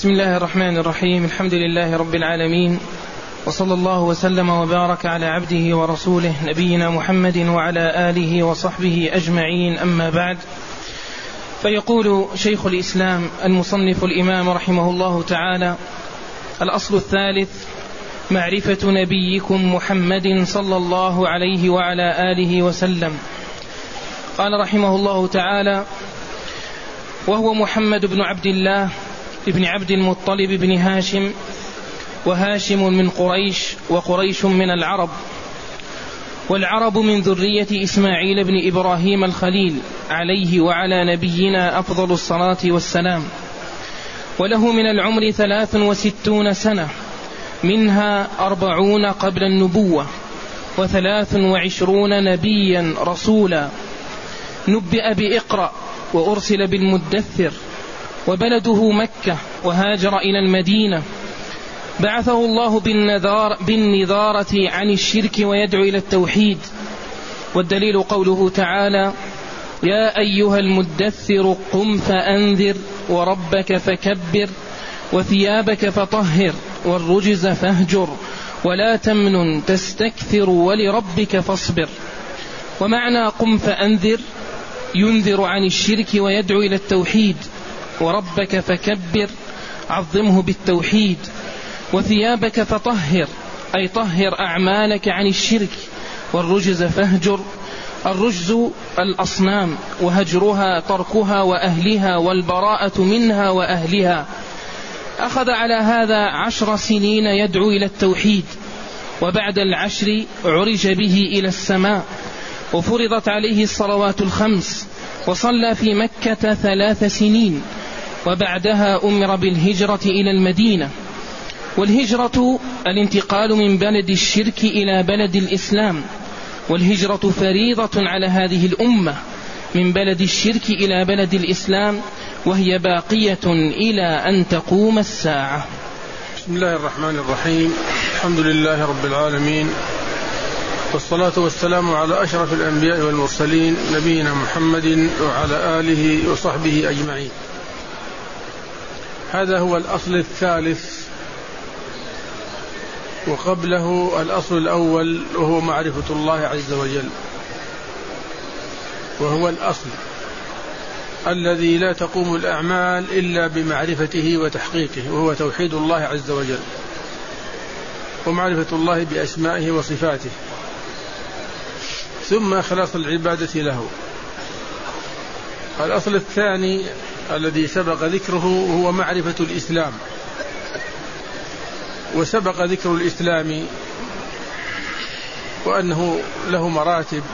بسم الله الرحمن الرحيم. الحمد لله رب العالمين، وصلى الله وسلم وبارك على عبده ورسوله نبينا محمد وعلى آله وصحبه أجمعين، أما بعد. فيقول شيخ الإسلام المصنف الإمام رحمه الله تعالى: الأصل الثالث معرفة نبيكم محمد صلى الله عليه وعلى آله وسلم. قال رحمه الله تعالى: وهو محمد بن عبد الله ابن عبد المطلب بن هاشم، وهاشم من قريش، وقريش من العرب، والعرب من ذرية إسماعيل بن إبراهيم الخليل عليه وعلى نبينا أفضل الصلاة والسلام. وله من العمر 63 سنة، منها 40 قبل النبوة، 23 نبيا رسولا. نبئ بإقرأ وأرسل بالمدثر، وبلده مكة، وهاجر إلى المدينة. بعثه الله بالنذارة عن الشرك ويدعو إلى التوحيد. والدليل قوله تعالى: يا أيها المدثر قم فأنذر وربك فكبر وثيابك فطهر والرجز فاهجر ولا تمنن تستكثر ولربك فاصبر. ومعنى قم فأنذر: ينذر عن الشرك ويدعو إلى التوحيد. وربك فكبر: عظمه بالتوحيد. وثيابك فطهر، أي طهر أعمالك عن الشرك. والرجز فاهجر، الرجز الأصنام، وهجرها تركها وأهلها، والبراءة منها وأهلها. أخذ على هذا 10 سنين يدعو إلى التوحيد، وبعد 10 عرج به إلى السماء، وفرضت عليه الصلوات 5، وصلى في مكة 3 سنين، وبعدها أمر بالهجرة إلى المدينة. والهجرة الانتقال من بلد الشرك إلى بلد الإسلام، والهجرة فريضة على هذه الأمة من بلد الشرك إلى بلد الإسلام، وهي باقية إلى أن تقوم الساعة. بسم الله الرحمن الرحيم. الحمد لله رب العالمين، والصلاة والسلام على أشرف الأنبياء والمرسلين نبينا محمد وعلى آله وصحبه أجمعين. هذا هو الأصل الثالث، وقبله الأصل الأول، وهو معرفة الله عز وجل، وهو الأصل الذي لا تقوم الأعمال إلا بمعرفته وتحقيقه، وهو توحيد الله عز وجل، ومعرفة الله بأسمائه وصفاته، ثم إخلاص العبادة له. الأصل الثاني الذي سبق ذكره هو معرفة الإسلام. وسبق ذكر الإسلام وأنه له مراتب: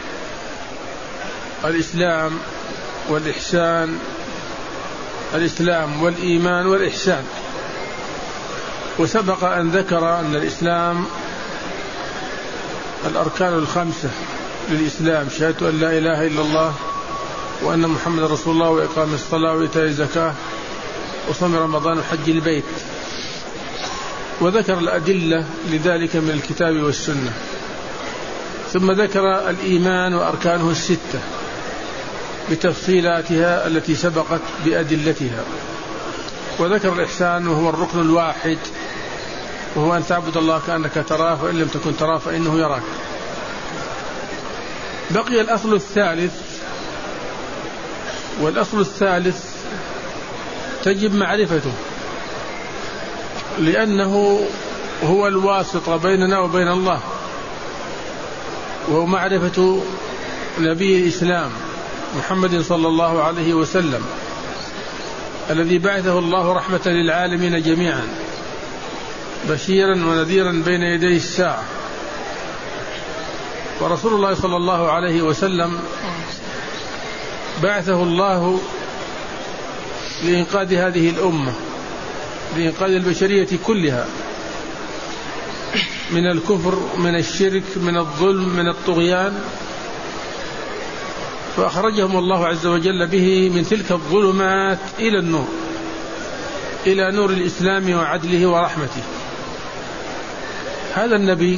الإسلام والإحسان، الإسلام والإيمان والإحسان. وسبق أن ذكر أن الإسلام الأركان 5 للإسلام: شهادة أن لا إله إلا الله وأن محمد رسول الله، وإقام الصلاة وإيتاء الزكاة وصوم رمضان وحج البيت. وذكر الأدلة لذلك من الكتاب والسنة. ثم ذكر الإيمان وأركانه 6 بتفصيلاتها التي سبقت بأدلتها. وذكر الإحسان، وهو الركن الواحد، وهو أن تعبد الله كأنك تراه، وإن لم تكن تراه فإنه يراك. بقي الأصل الثالث، والأصل الثالث تجب معرفته، لأنه هو الواسطة بيننا وبين الله، وهو معرفة نبي الإسلام محمد صلى الله عليه وسلم، الذي بعثه الله رحمة للعالمين جميعا، بشيرا ونذيرا بين يدي الساعة. ورسول الله صلى الله عليه وسلم بعثه الله لإنقاذ هذه الأمة، لإنقاذ البشرية كلها من الكفر، من الشرك، من الظلم، من الطغيان. فأخرجهم الله عز وجل به من تلك الظلمات إلى النور، إلى نور الإسلام وعدله ورحمته. هذا النبي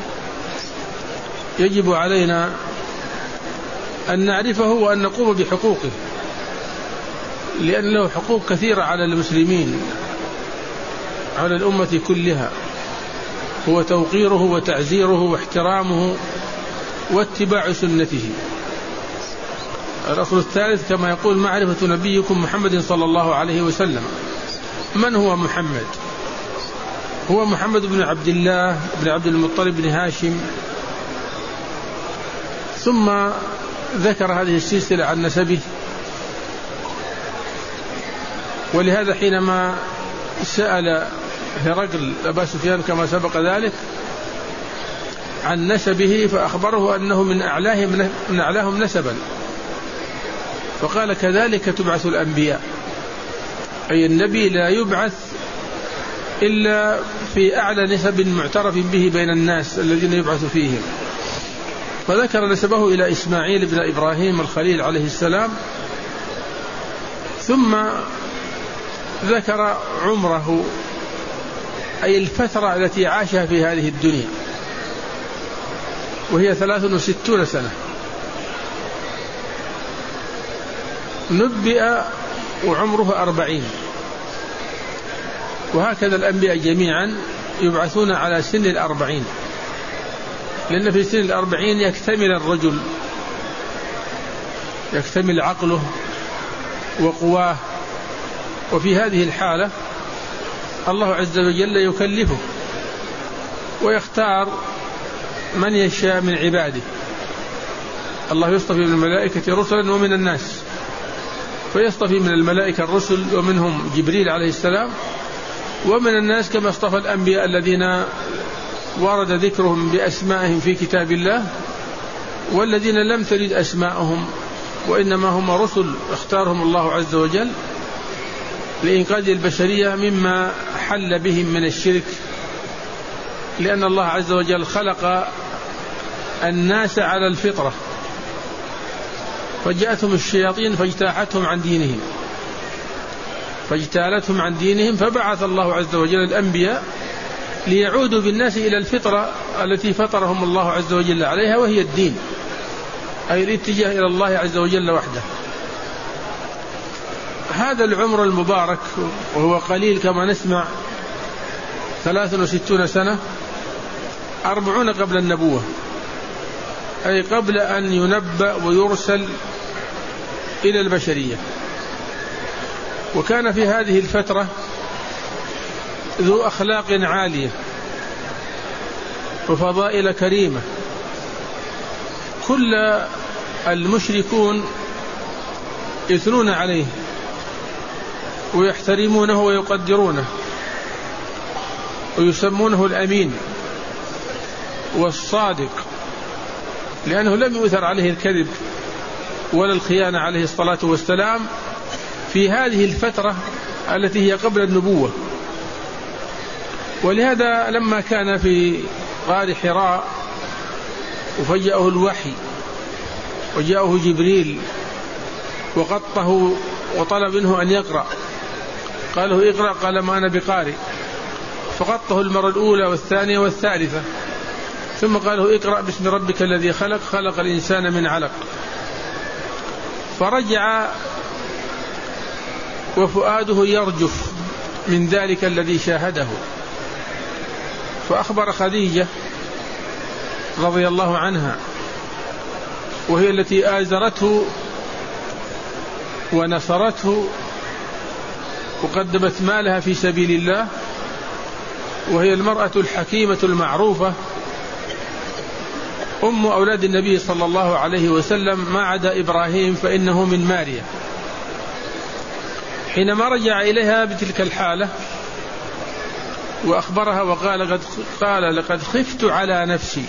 يجب علينا أن نعرفه وأن نقوم بحقوقه، لأن له حقوق كثيرة على المسلمين على الأمة كلها هو توقيره وتعزيره واحترامه واتباع سنته. الأصل الثالث كما يقول معرفة نبيكم محمد صلى الله عليه وسلم. من هو محمد؟ هو محمد بن عبد الله بن عبد المطلب بن هاشم. ثم ذكر هذه السلسلة عن نسبه، ولهذا حينما سأل هرقل أبا سفيان كما سبق ذلك عن نسبه فأخبره أنه من أعلاهم نسبا، فقال كذلك تبعث الأنبياء، أي النبي لا يبعث إلا في أعلى نسب معترف به بين الناس الذين يبعث فيهم. فذكر نسبه إلى إسماعيل بن إبراهيم الخليل عليه السلام، ثم ذكر عمره أي الفترة التي عاشها في هذه الدنيا، وهي 63 سنة. نبئ وعمره 40، وهكذا الأنبياء جميعا يبعثون على سن 40، لأن في سن 40 يكتمل الرجل، يكتمل عقله وقواه. وفي هذه الحالة الله عز وجل يكلفه ويختار من يشاء من عباده. الله يصطفي من الملائكة رسلا ومن الناس، فيصطفي من الملائكة الرسل ومنهم جبريل عليه السلام، ومن الناس كما اصطفى الأنبياء الذين ورد ذكرهم بأسمائهم في كتاب الله، والذين لم ترد أسماءهم وإنما هم رسل اختارهم الله عز وجل لإنقاذ البشرية مما حل بهم من الشرك، لأن الله عز وجل خلق الناس على الفطرة، فجاءتهم الشياطين فاجتاحتهم عن دينهم فبعث الله عز وجل الأنبياء ليعودوا بالناس إلى الفطرة التي فطرهم الله عز وجل عليها، وهي الدين، أي الاتجاه إلى الله عز وجل وحده. هذا العمر المبارك وهو قليل كما نسمع 63 سنة، 40 قبل النبوة، أي قبل أن ينبأ ويرسل إلى البشرية. وكان في هذه الفترة ذو أخلاق عالية وفضائل كريمة، كل المشركون يثنون عليه ويحترمونه ويقدرونه ويسمونه الأمين والصادق، لأنه لم يؤثر عليه الكذب ولا الخيانة عليه الصلاة والسلام في هذه الفترة التي هي قبل النبوة. ولهذا لما كان في غار حراء وفجأه الوحي وجاءه جبريل وقطه وطلب منه أن يقرأ، قال له اقرأ، قال ما أنا بقارئ، فقطه المرة الأولى والثانية والثالثة، ثم قال له اقرأ باسم ربك الذي خلق، خلق الإنسان من علق. فرجع وفؤاده يرجف من ذلك الذي شاهده، فأخبر خديجة رضي الله عنها، وهي التي آزرته ونصرته وقدمت مالها في سبيل الله، وهي المرأة الحكيمة المعروفة أم أولاد النبي صلى الله عليه وسلم ما عدا إبراهيم فإنه من ماريا. حينما رجع إليها بتلك الحالة وأخبرها وقال لقد خفت على نفسي،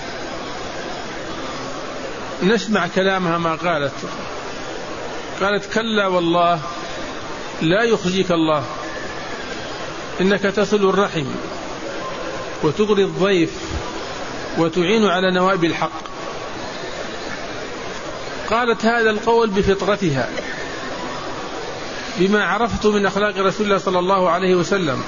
نسمع كلامها ما قالت كلا والله لا يخزيك الله، إنك تصل الرحم وتغري الضيف وتعين على نوائب الحق. قالت هذا القول بفطرتها بما عرفت من أخلاق رسول الله صلى الله عليه وسلم،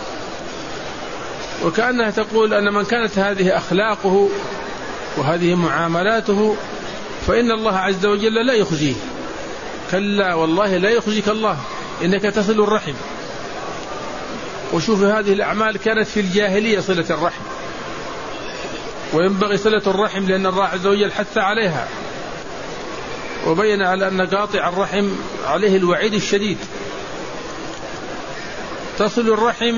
وكأنها تقول أن من كانت هذه أخلاقه وهذه معاملاته فإن الله عز وجل لا يخزيه. كلا والله لا يخزيك الله، إنك تصل الرحم. وشوف هذه الأعمال كانت في الجاهلية صلة الرحم، وينبغي صلة الرحم لأن الله عز وجل حث عليها وبين على أن قاطع الرحم عليه الوعيد الشديد. تصل الرحم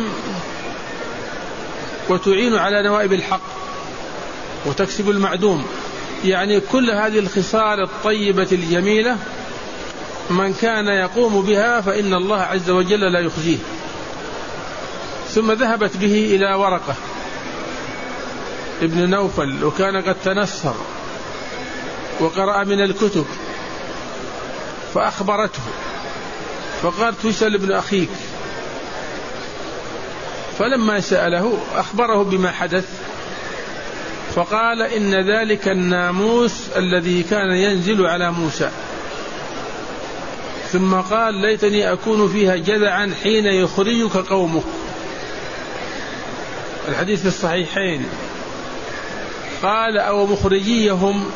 وتعين على نوائب الحق وتكسب المعدوم، يعني كل هذه الخصال الطيبة الجميلة من كان يقوم بها فإن الله عز وجل لا يخزيه. ثم ذهبت به إلى ورقة ابن نوفل، وكان قد تنصر وقرأ من الكتب، فأخبرته فقالت اسأل ابن أخيك. فلما سأله أخبره بما حدث، فقال إن ذلك الناموس الذي كان ينزل على موسى. ثم قال ليتني أكون فيها جذعا حين يخرجك قومك. الحديث في الصحيحين. قال أو مخرجيهم؟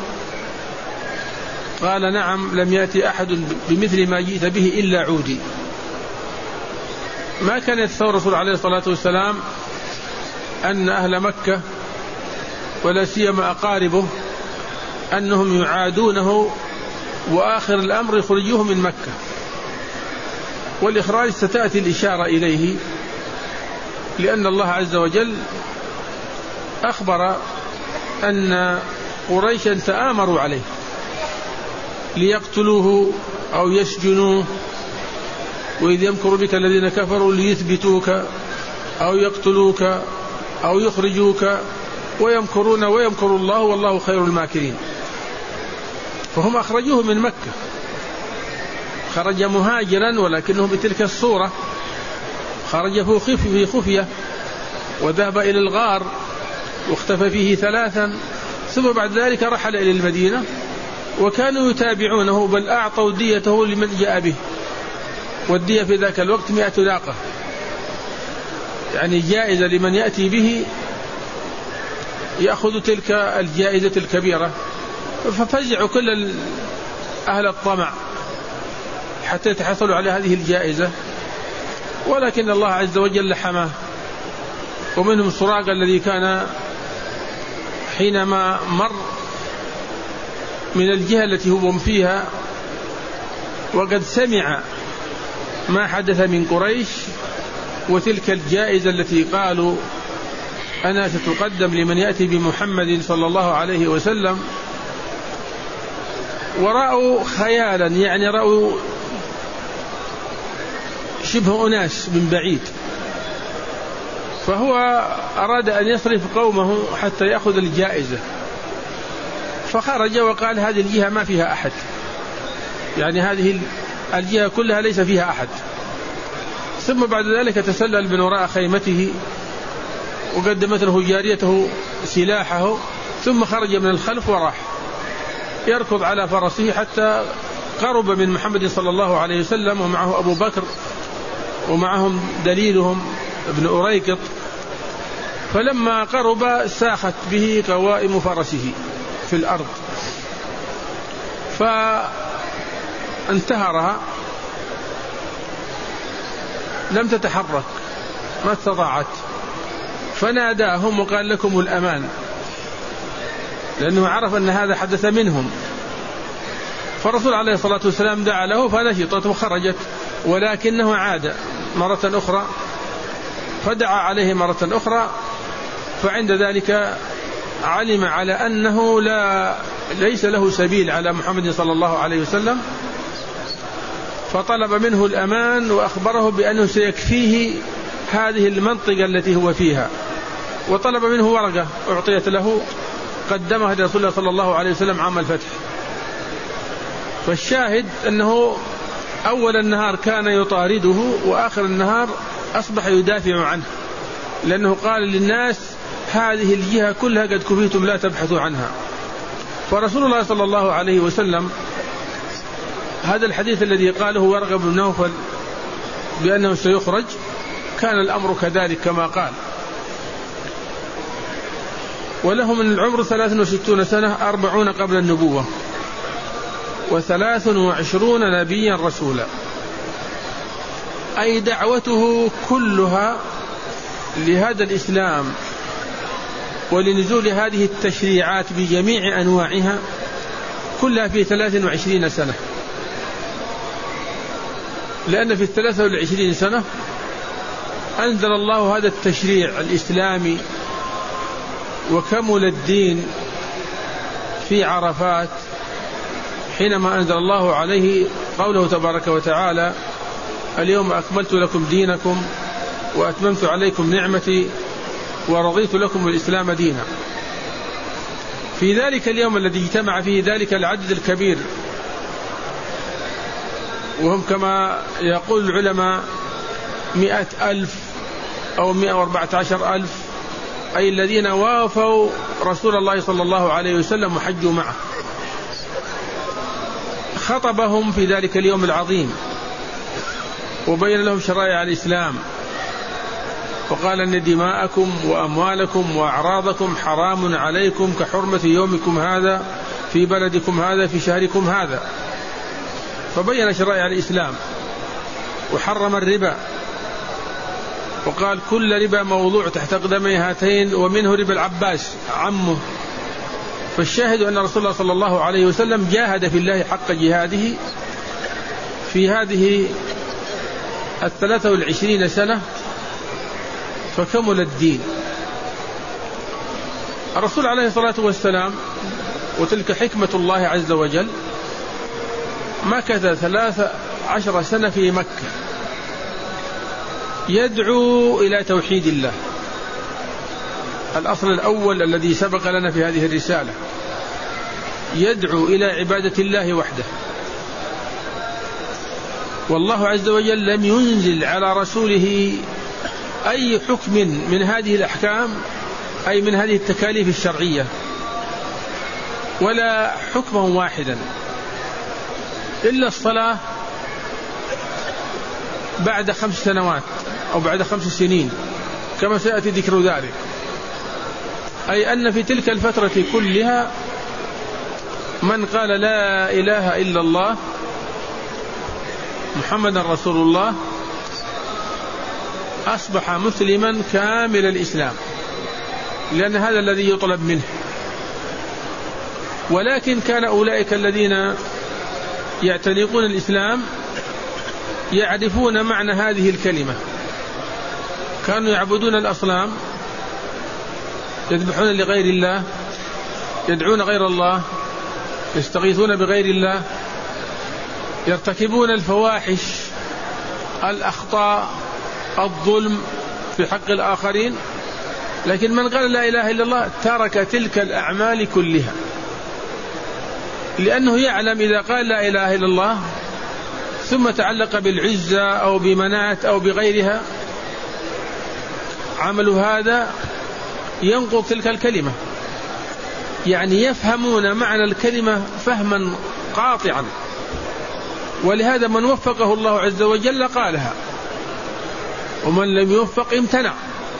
قال نعم، لم يأتي أحد بمثل ما جئت به إلا عودي. ما كان يتصور الرسول عليه الصلاة والسلام أن أهل مكة ولا سيما أقاربه أنهم يعادونه وآخر الأمر يخرجوه من مكة. والإخراج ستأتي الإشارة إليه، لأن الله عز وجل أخبر أن قريشا تآمروا عليه ليقتلوه أو يسجنوه، وإذ يمكر بك الذين كفروا ليثبتوك أو يقتلوك أو يخرجوك ويمكرون ويمكر الله والله خير الماكرين. فهم أخرجوه من مكة، خرج مهاجرا ولكنه بتلك الصورة، خرج في خفية وذهب إلى الغار واختفى فيه 3، ثم بعد ذلك رحل إلى المدينة وكانوا يتابعونه، بل أعطوا ديته لمن جاء به، والدية في ذاك الوقت 100 ناقة، يعني جائزة لمن يأتي به يأخذ تلك الجائزة الكبيرة. ففزعوا كل أهل الطمع حتى يتحصلوا على هذه الجائزة، ولكن الله عز وجل حماه. ومنهم سراقة الذي كان حينما مر من الجهة التي هم فيها وقد سمع ما حدث من قريش وتلك الجائزة التي قالوا أنا ستقدم لمن يأتي بمحمد صلى الله عليه وسلم، ورأوا خيالا، يعني رأوا شبه أناس من بعيد، فهو أراد أن يصرف قومه حتى يأخذ الجائزة، فخرج وقال هذه الجهة ما فيها أحد، يعني هذه الجهة كلها ليس فيها أحد. ثم بعد ذلك تسلل من وراء خيمته وقدمت له جاريته سلاحه، ثم خرج من الخلف وراح يركض على فرسه حتى قرب من محمد صلى الله عليه وسلم، ومعه أبو بكر ومعهم دليلهم ابن أريكط. فلما قرب ساخت به قوائم فرسه في الأرض فانتهرها، لم تتحرك، ما استطاعت، فناداهم وقال لكم الأمان، لأنه عرف أن هذا حدث منهم. فالرسول عليه الصلاة والسلام دعا له فنشطت وخرجت، ولكنه عاد مرة أخرى فدعا عليه مرة أخرى، فعند ذلك علم على أنه ليس له سبيل على محمد صلى الله عليه وسلم، فطلب منه الأمان وأخبره بأنه سيكفيه هذه المنطقة التي هو فيها، وطلب منه ورقة أعطيت له قدمها لرسول الله صلى الله عليه وسلم عام الفتح. فالشاهد أنه أول النهار كان يطارده، وآخر النهار أصبح يدافع عنه، لأنه قال للناس هذه الجهة كلها قد كفيتم لا تبحثوا عنها. فرسول الله صلى الله عليه وسلم هذا الحديث الذي قاله ورقة بن نوفل بأنه سيخرج كان الأمر كذلك كما قال. وله من العمر 63 سنة، 40 قبل النبوة، و23 نبيا رسولا، أي دعوته كلها لهذا الإسلام ولنزول هذه التشريعات بجميع أنواعها كلها في 23 سنة، لأن في 23 سنة أنزل الله هذا التشريع الإسلامي، وكمل الدين في عرفات حينما أنزل الله عليه قوله تبارك وتعالى: اليوم أكملت لكم دينكم وأتممت عليكم نعمتي ورضيت لكم الإسلام دينا. في ذلك اليوم الذي اجتمع فيه ذلك العدد الكبير، وهم كما يقول العلماء 100,000 أو 114,000، أي الذين وافوا رسول الله صلى الله عليه وسلم وحجوا معه، خطبهم في ذلك اليوم العظيم وبين لهم شرائع الإسلام، وقال أن دماءكم وأموالكم وأعراضكم حرام عليكم كحرمة يومكم هذا في بلدكم هذا في شهركم هذا، فبين شرائع الإسلام وحرم الربا، وقال كل ربا موضوع تحت قدمي هاتين ومنه ربا العباس عمه. فالشاهد أن رسول الله صلى الله عليه وسلم جاهد في الله حق جهاده في هذه 23 سنة فكمل الدين. الرسول عليه الصلاة والسلام، وتلك حكمة الله عز وجل، مكث 13 سنة في مكة يدعو إلى توحيد الله، الأصل الأول الذي سبق لنا في هذه الرسالة، يدعو إلى عبادة الله وحده. والله عز وجل لم ينزل على رسوله أي حكم من هذه الأحكام، أي من هذه التكاليف الشرعية، ولا حكما واحدا إلا الصلاة بعد 5 سنوات أو بعد 5 سنين كما سيأتي ذكر ذلك. أي أن في تلك الفترة كلها من قال لا إله إلا الله محمد رسول الله أصبح مسلما كامل الإسلام، لأن هذا الذي يطلب منه. ولكن كان أولئك الذين يعتنقون الإسلام يعرفون معنى هذه الكلمة، كانوا يعبدون الأصنام، يذبحون لغير الله، يدعون غير الله، يستغيثون بغير الله، يرتكبون الفواحش، الأخطاء، الظلم في حق الآخرين. لكن من قال لا إله إلا الله ترك تلك الأعمال كلها، لأنه يعلم إذا قال لا إله إلا الله ثم تعلق بالعزة أو بمنات أو بغيرها، عمل هذا ينقض تلك الكلمة. يعني يفهمون معنى الكلمة فهما قاطعا، ولهذا من وفقه الله عز وجل قالها، ومن لم يوفق امتنع.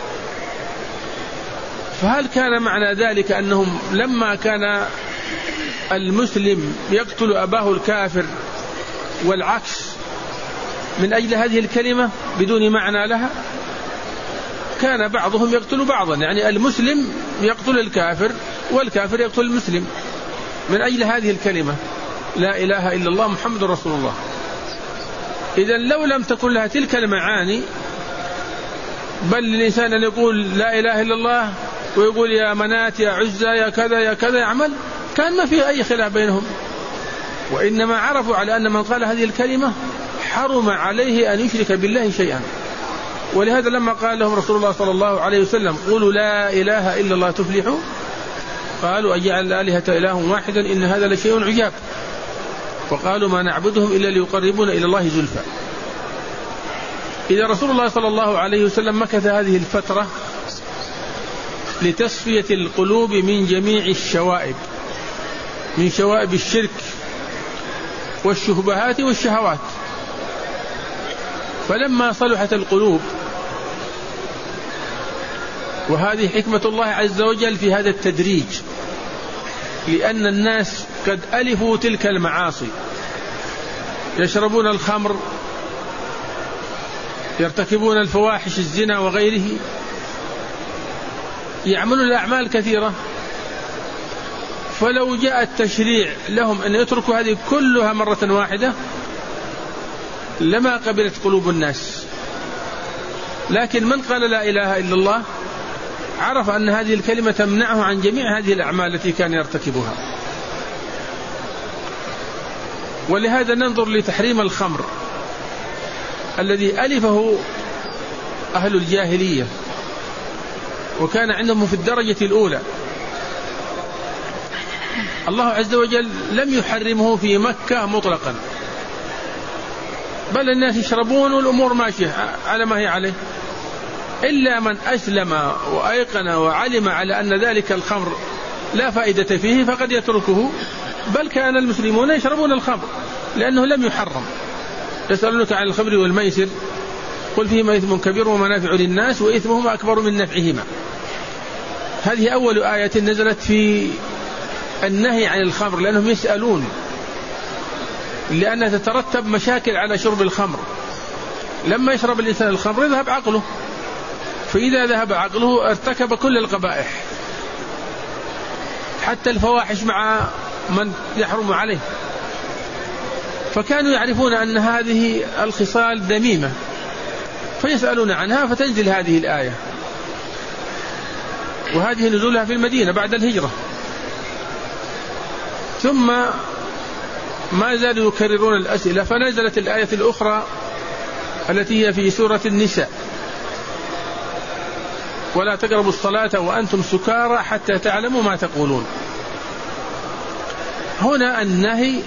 فهل كان معنى ذلك أنهم لما كان المسلم يقتل أباه الكافر والعكس من أجل هذه الكلمة بدون معنى لها؟ كان بعضهم يقتل بعضا، يعني المسلم يقتل الكافر والكافر يقتل المسلم من أجل هذه الكلمة لا إله إلا الله محمد رسول الله. إذن لو لم تكن لها تلك المعاني، بل للإنسان أن يقول لا إله إلا الله ويقول يا منات يا عزة يا كذا يا كذا يعمل، كان ما فيه أي خلاف بينهم. وإنما عرفوا على أن من قال هذه الكلمة حرم عليه أن يشرك بالله شيئا. ولهذا لما قال لهم رسول الله صلى الله عليه وسلم قولوا لا إله إلا الله تفلحوا، قالوا أجعل الآلهة إله واحدا إن هذا لشيء عجاب، وقالوا ما نعبدهم إلا ليقربون إلى الله زلفى. إذا رسول الله صلى الله عليه وسلم مكث هذه الفترة لتصفية القلوب من جميع الشوائب، من شوائب الشرك والشبهات والشهوات. فلما صلحت القلوب، وهذه حكمة الله عز وجل في هذا التدريج، لأن الناس قد ألفوا تلك المعاصي، يشربون الخمر، يرتكبون الفواحش الزنا وغيره، يعملون الأعمال كثيرة، فلو جاء التشريع لهم أن يتركوا هذه كلها مرة واحدة لما قبلت قلوب الناس. لكن من قال لا إله إلا الله عرف أن هذه الكلمة تمنعه عن جميع هذه الأعمال التي كان يرتكبها. ولهذا ننظر لتحريم الخمر الذي ألفه أهل الجاهلية وكان عندهم في الدرجة الأولى. الله عز وجل لم يحرمه في مكة مطلقا، بل الناس يشربون والأمور ماشية على ما هي عليه، إلا من أسلم وأيقن وعلم على أن ذلك الخمر لا فائدة فيه فقد يتركه. بل كان المسلمون يشربون الخمر لأنه لم يحرم. يسألونك عن الخمر والميسر قل فيهما إثم كبير ومنافع للناس وإثمهما أكبر من نفعهما. هذه أول آية نزلت في النهي عن الخمر، لأنهم يسألون، لأنها تترتب مشاكل على شرب الخمر. لما يشرب الإنسان الخمر يذهب عقله، فإذا ذهب عقله ارتكب كل القبائح حتى الفواحش مع من يحرم عليه. فكانوا يعرفون أن هذه الخصال ذميمة فيسألون عنها، فتنزل هذه الآية. وهذه نزولها في المدينة بعد الهجرة. ثم ما زالوا يكررون الأسئلة، فنزلت الآية الأخرى التي هي في سورة النساء: ولا تقربوا الصلاة وأنتم سكارى حتى تعلموا ما تقولون. هنا النهي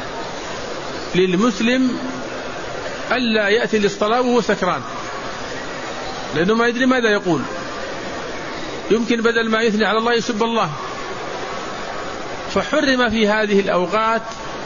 للمسلم ألا يأتي للصلاة وهو سكران، لأنه ما يدري ماذا يقول، يمكن بدل ما يثني على الله يسب الله. فحرم في هذه الأوقات.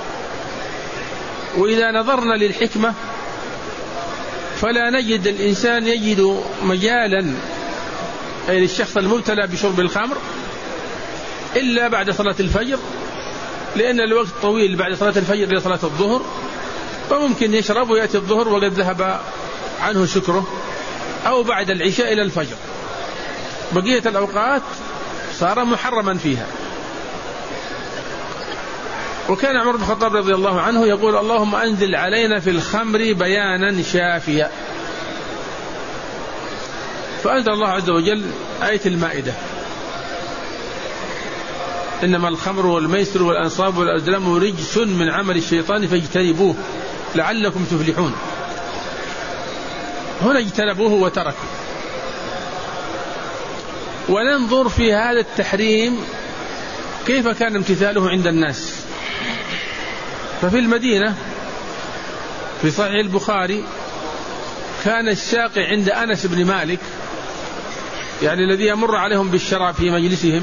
وإذا نظرنا للحكمة فلا نجد الإنسان يجد مجالا، أي الشخص المبتلى بشرب الخمر، إلا بعد صلاة الفجر، لأن الوقت طويل بعد صلاة الفجر إلى صلاة الظهر، فممكن يشرب ويأتي الظهر وقد ذهب عنه سكره، أو بعد العشاء إلى الفجر. بقية الأوقات صار محرما فيها. وكان عمر بن الخطاب رضي الله عنه يقول: اللهم أنزل علينا في الخمر بيانا شافيا. فأنزل الله عز وجل آية المائدة: إنما الخمر والميسر والأنصاب والأزلام رجس من عمل الشيطان فاجتنبوه لعلكم تفلحون. هنا اجتنبوه وتركوا. وننظر في هذا التحريم كيف كان امتثاله عند الناس. ففي المدينة في صحيح البخاري كان الساقي عند أنس بن مالك، يعني الذي يمر عليهم بالشراب في مجلسهم،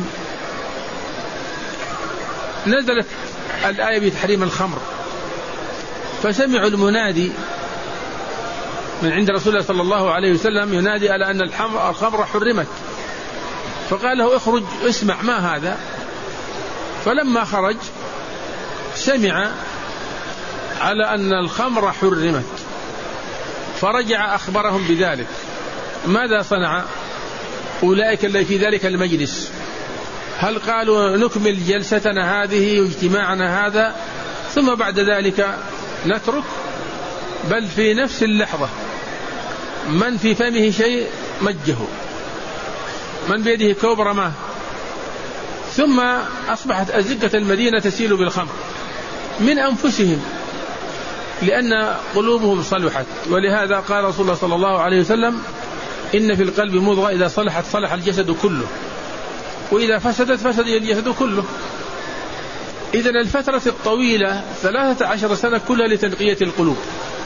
نزلت الآية بتحريم الخمر، فسمعوا المنادي من عند رسول الله صلى الله عليه وسلم ينادي على أن الخمر حرمت. فقال له: اخرج اسمع ما هذا. فلما خرج سمع على أن الخمر حرمت، فرجع أخبرهم بذلك. ماذا صنع أولئك اللي في ذلك المجلس؟ هل قالوا نكمل جلستنا هذه واجتماعنا هذا ثم بعد ذلك نترك؟ بل في نفس اللحظة من في فمه شيء مجه، من بيده كوب رماه، ثم أصبحت أزقة المدينة تسيل بالخمر من أنفسهم، لأن قلوبهم صلحت. ولهذا قال رسول الله صلى الله عليه وسلم: إن في القلب مضغة إذا صلحت صلح الجسد كله، وإذا فسدت فسد الجسد كله. إذن الفترة الطويلة 13 سنة كلها لتنقية القلوب.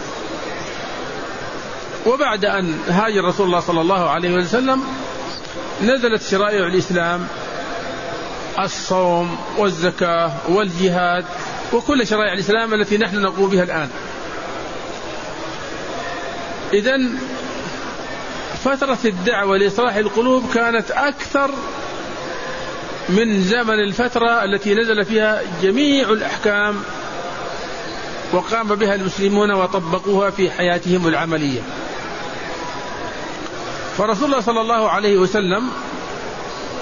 وبعد أن هاجر رسول الله صلى الله عليه وسلم نزلت شرائع الإسلام: الصوم والزكاة والجهاد وكل شرائع الإسلام التي نحن نقوم بها الآن. إذن فترة الدعوة لإصلاح القلوب كانت أكثر من زمن الفترة التي نزل فيها جميع الأحكام وقام بها المسلمون وطبقوها في حياتهم العملية. فرسول الله صلى الله عليه وسلم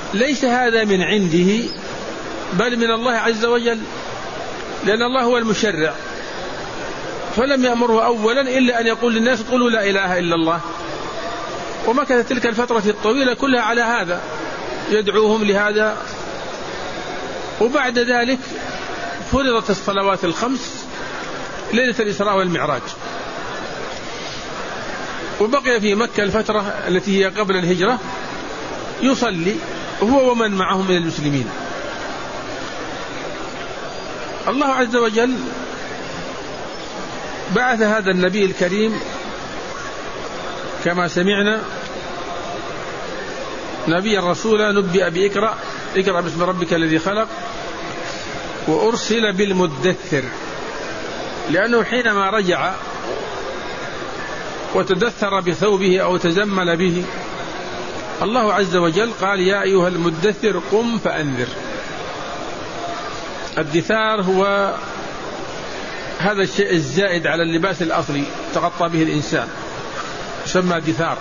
ليس هذا من عنده بل من الله عز وجل، لأن الله هو المشرع، فلم يأمره أولا إلا أن يقول للناس قولوا لا إله إلا الله، ومكث تلك الفترة الطويلة كلها على هذا يدعوهم لهذا. وبعد ذلك فرضت الصلوات الخمس ليلة الإسراء والمعراج، وبقي في مكة الفترة التي هي قبل الهجرة يصلي هو ومن معه من المسلمين. الله عز وجل بعث هذا النبي الكريم كما سمعنا نبيا رسولا نبئ بإقرأ باسم ربك الذي خلق، وأرسل بالمدثر، لأنه حينما رجع وتدثر بثوبه أو تزمل به الله عز وجل قال يا أيها المدثر قم فأنذر. الدثار هو هذا الشيء الزائد على اللباس الأصلي تغطى به الإنسان، يسمى دثار.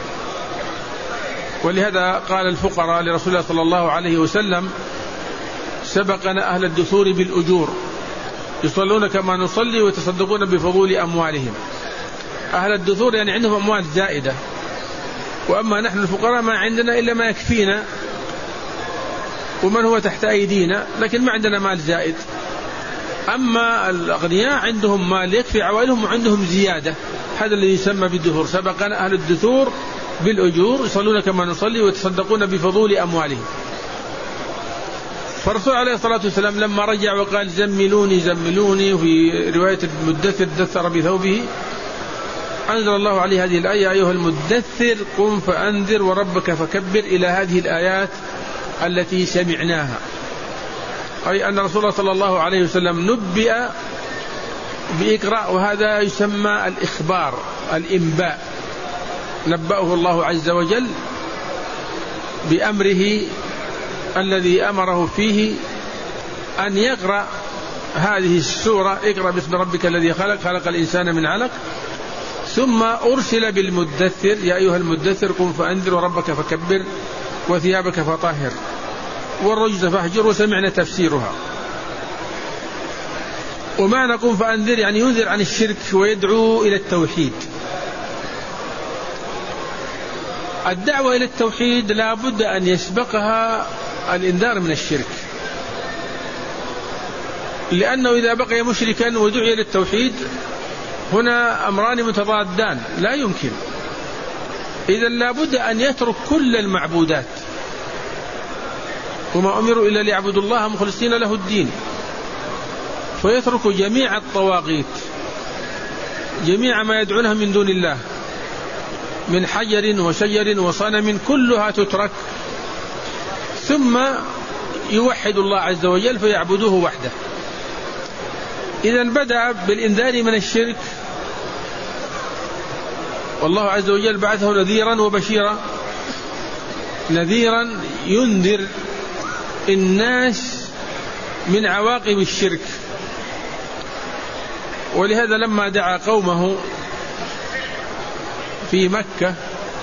ولهذا قال الفقراء لرسول الله صلى الله عليه وسلم سبقنا أهل الدثور بالأجور يصلون كما نصلي ويتصدقون بفضول أموالهم. أهل الدثور يعني عندهم أموال زائدة، وأما نحن الفقراء ما عندنا إلا ما يكفينا ومن هو تحت أيدينا، لكن ما عندنا مال زائد. أما الأغنياء عندهم مال يكفي عوائلهم وعندهم زيادة، هذا الذي يسمى بالدثور. سبقنا أهل الدثور بالأجور يصلون كما نصلي ويتصدقون بفضول أموالهم. فالرسول عليه الصلاة والسلام لما رجع وقال زملوني زملوني، في رواية المدثر دثر بثوبه، أنزل الله عليه هذه الآية أيها المدثر قم فأنذر وربك فكبر، إلى هذه الآيات التي سمعناها. أي أن رسول الله صلى الله عليه وسلم نبئ بإقرأ، وهذا يسمى الإخبار الإنباء. نبأه الله عز وجل بأمره الذي أمره فيه أن يقرأ هذه السورة اقرأ باسم ربك الذي خلق خلق الإنسان من علق، ثم أرسل بالمدثر يا أيها المدثر قم فأنذر وربك فكبر وثيابك فطهر والرجز فاهجر، وسمعنا تفسيرها. ومعنى قم فأنذر يعني ينذر عن الشرك ويدعو إلى التوحيد. الدعوة إلى التوحيد لا بد أن يسبقها الإنذار من الشرك، لأنه إذا بقي مشركا ودعي إلى التوحيد هنا أمران متضادان لا يمكن. إذا لا بد أن يترك كل المعبودات، وما أمروا إلا ليعبدوا الله مخلصين له الدين، فيترك جميع الطواغيت، جميع ما يدعونها من دون الله من حجر وشجر وصنم كلها تترك، ثم يوحد الله عز وجل فيعبدوه وحده. إذا بدأ بالإنذار من الشرك، والله عز وجل بعثه نذيرا وبشيرا. نذيرا ينذر الناس من عواقب الشرك، ولهذا لما دعا قومه في مكة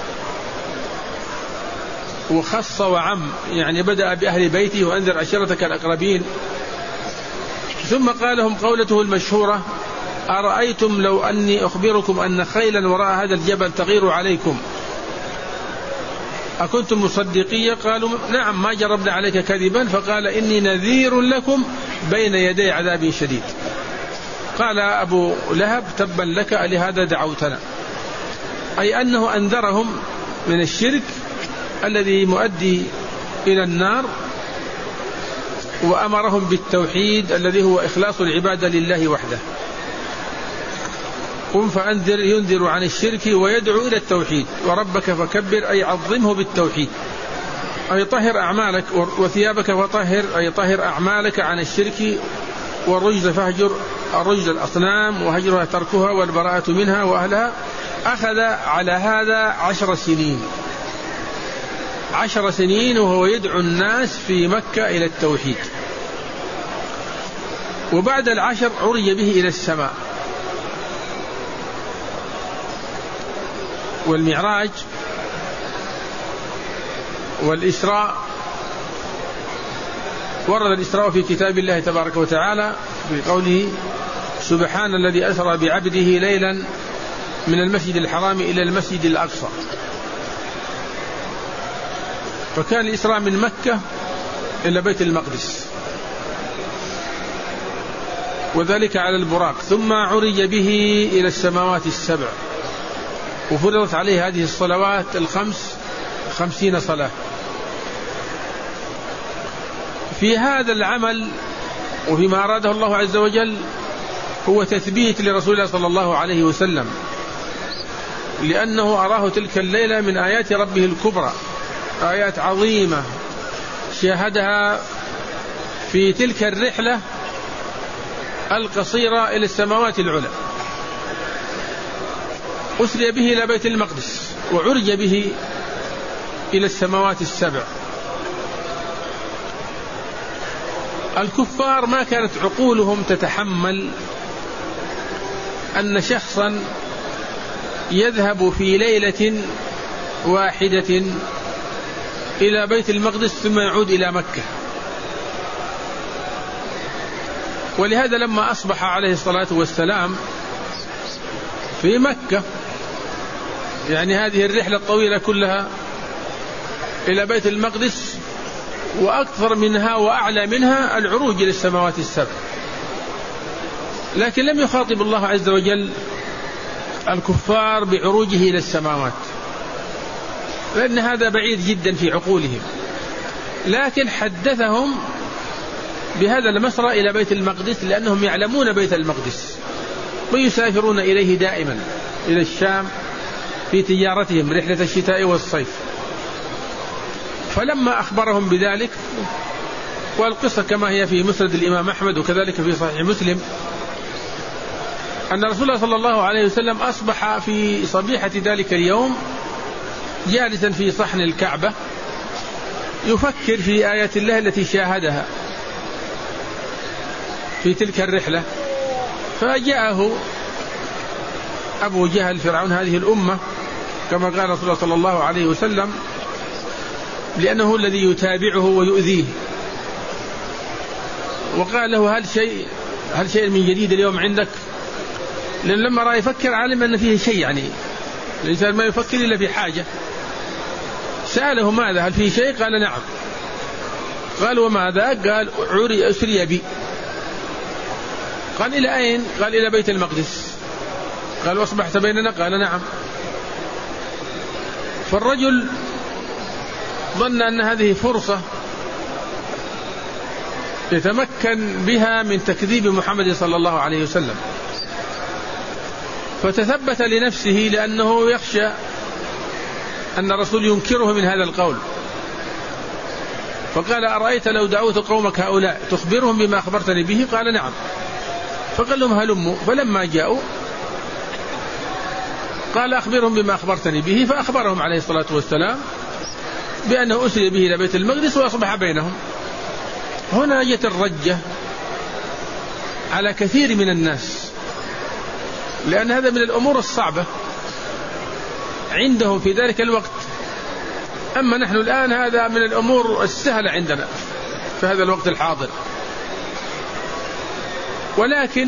وخص وعم، يعني بدأ بأهل بيته وأنذر عشيرتك الأقربين، ثم قال لهم قولته المشهورة أرأيتم لو أني أخبركم أن خيلا وراء هذا الجبل تغير عليكم أكنتم مصدقية؟ قالوا نعم ما جربنا عليك كذبا. فقال إني نذير لكم بين يدي عذاب شديد. قال أبو لهب تبا لك لهذا دعوتنا، أي أنه أنذرهم من الشرك الذي مؤدي إلى النار، وأمرهم بالتوحيد الذي هو إخلاص العبادة لله وحده. قم فأنذر ينذر عن الشرك ويدعو إلى التوحيد. وربك فكبر أي عظمه بالتوحيد، أي طهر أعمالك. وثيابك فطهر أي طهر أعمالك عن الشرك. والرجز فاهجر، الرجز الأصنام وهجرها تركها والبراءة منها وأهلها. أخذ على هذا 10 سنين، 10 سنين وهو يدعو الناس في مكة إلى التوحيد. وبعد 10 عرج به إلى السماء. والمعراج والإسراء ورد الإسراء في كتاب الله تبارك وتعالى بقوله سبحان الذي أسرى بعبده ليلا من المسجد الحرام إلى المسجد الأقصى. فكان الإسراء من مكة إلى بيت المقدس، وذلك على البراق، ثم عرج به إلى السماوات السبع، وفرضت عليه هذه الصلوات 50 صلاة. في هذا العمل وفيما أراده الله عز وجل هو تثبيت لرسول الله صلى الله عليه وسلم، لأنه أراه تلك الليلة من آيات ربه الكبرى، آيات عظيمة شاهدها في تلك الرحلة القصيرة إلى السماوات العلى. أسري به إلى بيت المقدس وعرج به إلى السماوات السبع. الكفار ما كانت عقولهم تتحمل أن شخصا يذهب في ليلة واحدة إلى بيت المقدس ثم يعود إلى مكة. ولهذا لما أصبح عليه الصلاة والسلام في مكة، يعني هذه الرحلة الطويلة كلها إلى بيت المقدس، وأكثر منها وأعلى منها العروج إلى السماوات السبع، لكن لم يخاطب الله عز وجل الكفار بعروجه إلى السماوات، لأن هذا بعيد جدا في عقولهم، لكن حدثهم بهذا المسرى إلى بيت المقدس لأنهم يعلمون بيت المقدس ويسافرون إليه دائما إلى الشام في تجارتهم رحلة الشتاء والصيف. فلما أخبرهم بذلك، والقصة كما هي في مسند الإمام أحمد وكذلك في صحيح مسلم، أن رسول الله صلى الله عليه وسلم أصبح في صبيحة ذلك اليوم جالسا في صحن الكعبة يفكر في آيات الله التي شاهدها في تلك الرحلة. فجاءه أبو جهل فرعون هذه الأمة كما قال رسول الله صلى الله عليه وسلم، لأنه الذي يتابعه ويؤذيه، وقال له هل شيء من جديد اليوم عندك؟ لأن لما رأى يفكر علم أن فيه شيء، يعني الإنسان ما يفكر إلا في حاجة. سأله ماذا؟ هل فيه شيء؟ قال نعم. قال وماذا؟ قال أسري بي. قال إلى أين؟ قال إلى بيت المقدس. قال وأصبحت بيننا؟ قال نعم. فالرجل ظن أن هذه فرصة يتمكن بها من تكذيب محمد صلى الله عليه وسلم، فتثبت لنفسه لأنه يخشى أن الرسول ينكره من هذا القول. فقال أرأيت لو دعوت قومك هؤلاء تخبرهم بما أخبرتني به؟ قال نعم. فقال لهم هلموا. فلما جاءوا قال أخبرهم بما أخبرتني به، فأخبرهم عليه الصلاة والسلام بأنه أسري به إلى بيت المقدس وأصبح بينهم. هنا جت الرجة على كثير من الناس، لأن هذا من الأمور الصعبة عندهم في ذلك الوقت، أما نحن الآن هذا من الأمور السهلة عندنا في هذا الوقت الحاضر. ولكن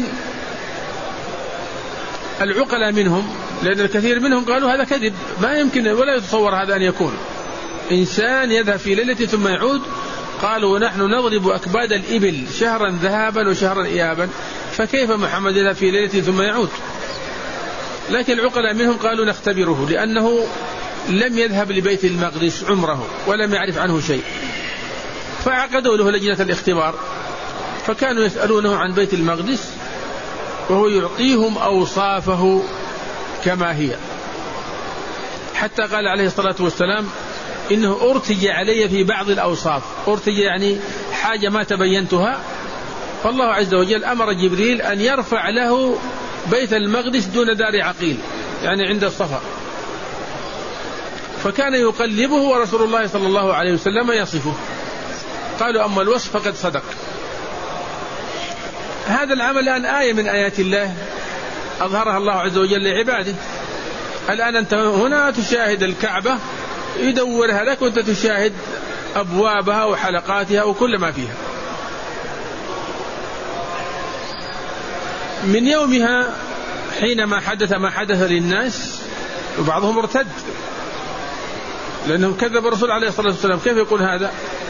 العقلاء منهم، لأن الكثير منهم قالوا هذا كذب، ما يمكن ولا يتصور هذا أن يكون إنسان يذهب في ليلة ثم يعود. قالوا نحن نضرب أكباد الإبل شهرا ذهابا وشهرا إيابا، فكيف محمد يذهب في ليلة ثم يعود؟ لكن العقلاء منهم قالوا نختبره، لأنه لم يذهب لبيت المقدس عمره ولم يعرف عنه شيء، فعقدوا له لجنة الاختبار، فكانوا يسألونه عن بيت المقدس وهو يعطيهم أوصافه كما هي، حتى قال عليه الصلاة والسلام إنه أرتج علي في بعض الأوصاف. أرتج يعني حاجة ما تبينتها، فالله عز وجل أمر جبريل أن يرفع له بيت المقدس دون دار عقيل، يعني عند الصفا، فكان يقلبه ورسول الله صلى الله عليه وسلم يصفه. قالوا أما الوصف فقد صدق. هذا العمل الآن آية من آيات الله أظهرها الله عز وجل لعباده. الآن أنت هنا تشاهد الكعبة يدورها لك، وأنت تشاهد أبوابها وحلقاتها وكل ما فيها، من يومها حينما حدث ما حدث للناس وبعضهم ارتد لأنهم كذب الرسول عليه الصلاة والسلام. كيف يقول هذا؟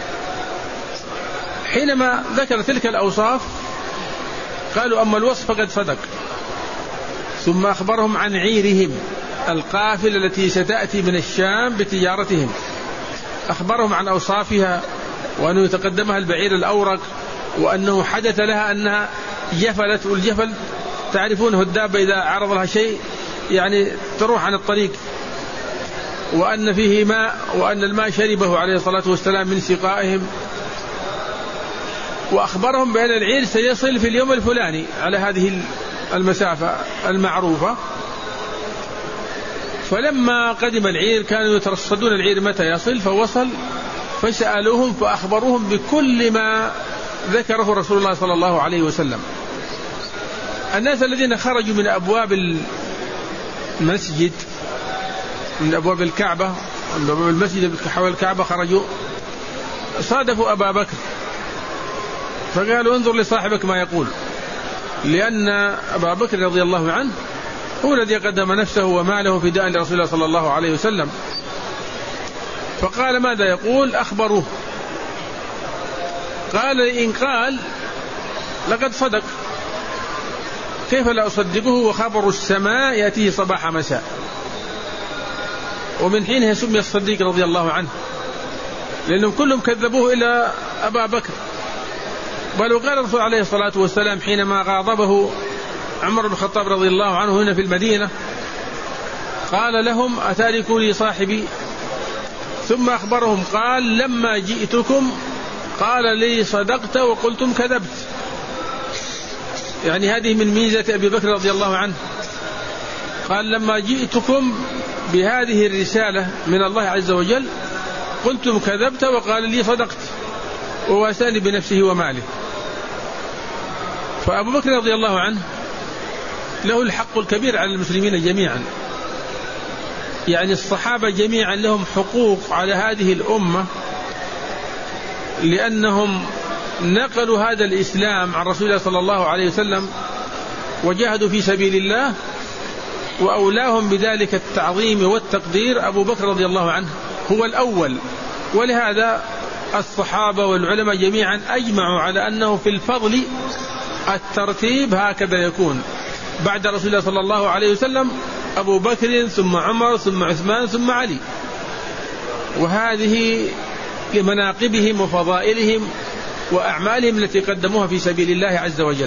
حينما ذكر تلك الأوصاف قالوا أما الوصف فقد صدق. ثم أخبرهم عن عيرهم القافلة التي ستأتي من الشام بتجارتهم، أخبرهم عن أوصافها وأنه يتقدمها البعير الأورق وأنه حدث لها أنها جفلت، والجفل تعرفونه الدابة إذا عرض لها شيء يعني تروح عن الطريق، وأن فيه ماء وأن الماء شربه عليه الصلاة والسلام من سقائهم. وأخبرهم بأن العير سيصل في اليوم الفلاني على هذه المسافة المعروفة. فلما قدم العير كانوا يترصدون العير متى يصل، فوصل فسألوهم فأخبروهم بكل ما ذكره رسول الله صلى الله عليه وسلم. الناس الذين خرجوا من أبواب المسجد، من أبواب الكعبة، من أبواب المسجد حول الكعبة، خرجوا صادفوا أبا بكر فقالوا انظر لصاحبك ما يقول، لأن أبا بكر رضي الله عنه هو الذي قدم نفسه وماله فداء لرسول الله صلى الله عليه وسلم. فقال ماذا يقول؟ أخبروه. قال إن قال لقد صدق، كيف لا أصدقه وخبر السماء يأتيه صباح مساء. ومن حينها سمي الصديق رضي الله عنه، لأنهم كلهم كذبوه إلا أبا بكر. بل وقال الرسول عليه الصلاة والسلام حينما غاضبه عمر بن الخطاب رضي الله عنه هنا في المدينة، قال لهم أتاركوا لي صاحبي؟ ثم أخبرهم قال لما جئتكم قال لي صدقت وقلتم كذبت. يعني هذه من ميزة أبي بكر رضي الله عنه. قال لما جئتكم بهذه الرسالة من الله عز وجل قلتم كذبت وقال لي صدقت، وواساني بنفسه وماله. فأبو بكر رضي الله عنه له الحق الكبير على المسلمين جميعا، يعني الصحابة جميعا لهم حقوق على هذه الأمة، لأنهم نقلوا هذا الإسلام عن رسول الله صلى الله عليه وسلم وجاهدوا في سبيل الله، وأولاهم بذلك التعظيم والتقدير أبو بكر رضي الله عنه هو الأول. ولهذا الصحابة والعلماء جميعا أجمعوا على أنه في الفضل الترتيب هكذا يكون، بعد رسول الله صلى الله عليه وسلم أبو بكر ثم عمر ثم عثمان ثم علي. وهذه لمناقبهم وفضائلهم وأعمالهم التي قدموها في سبيل الله عز وجل.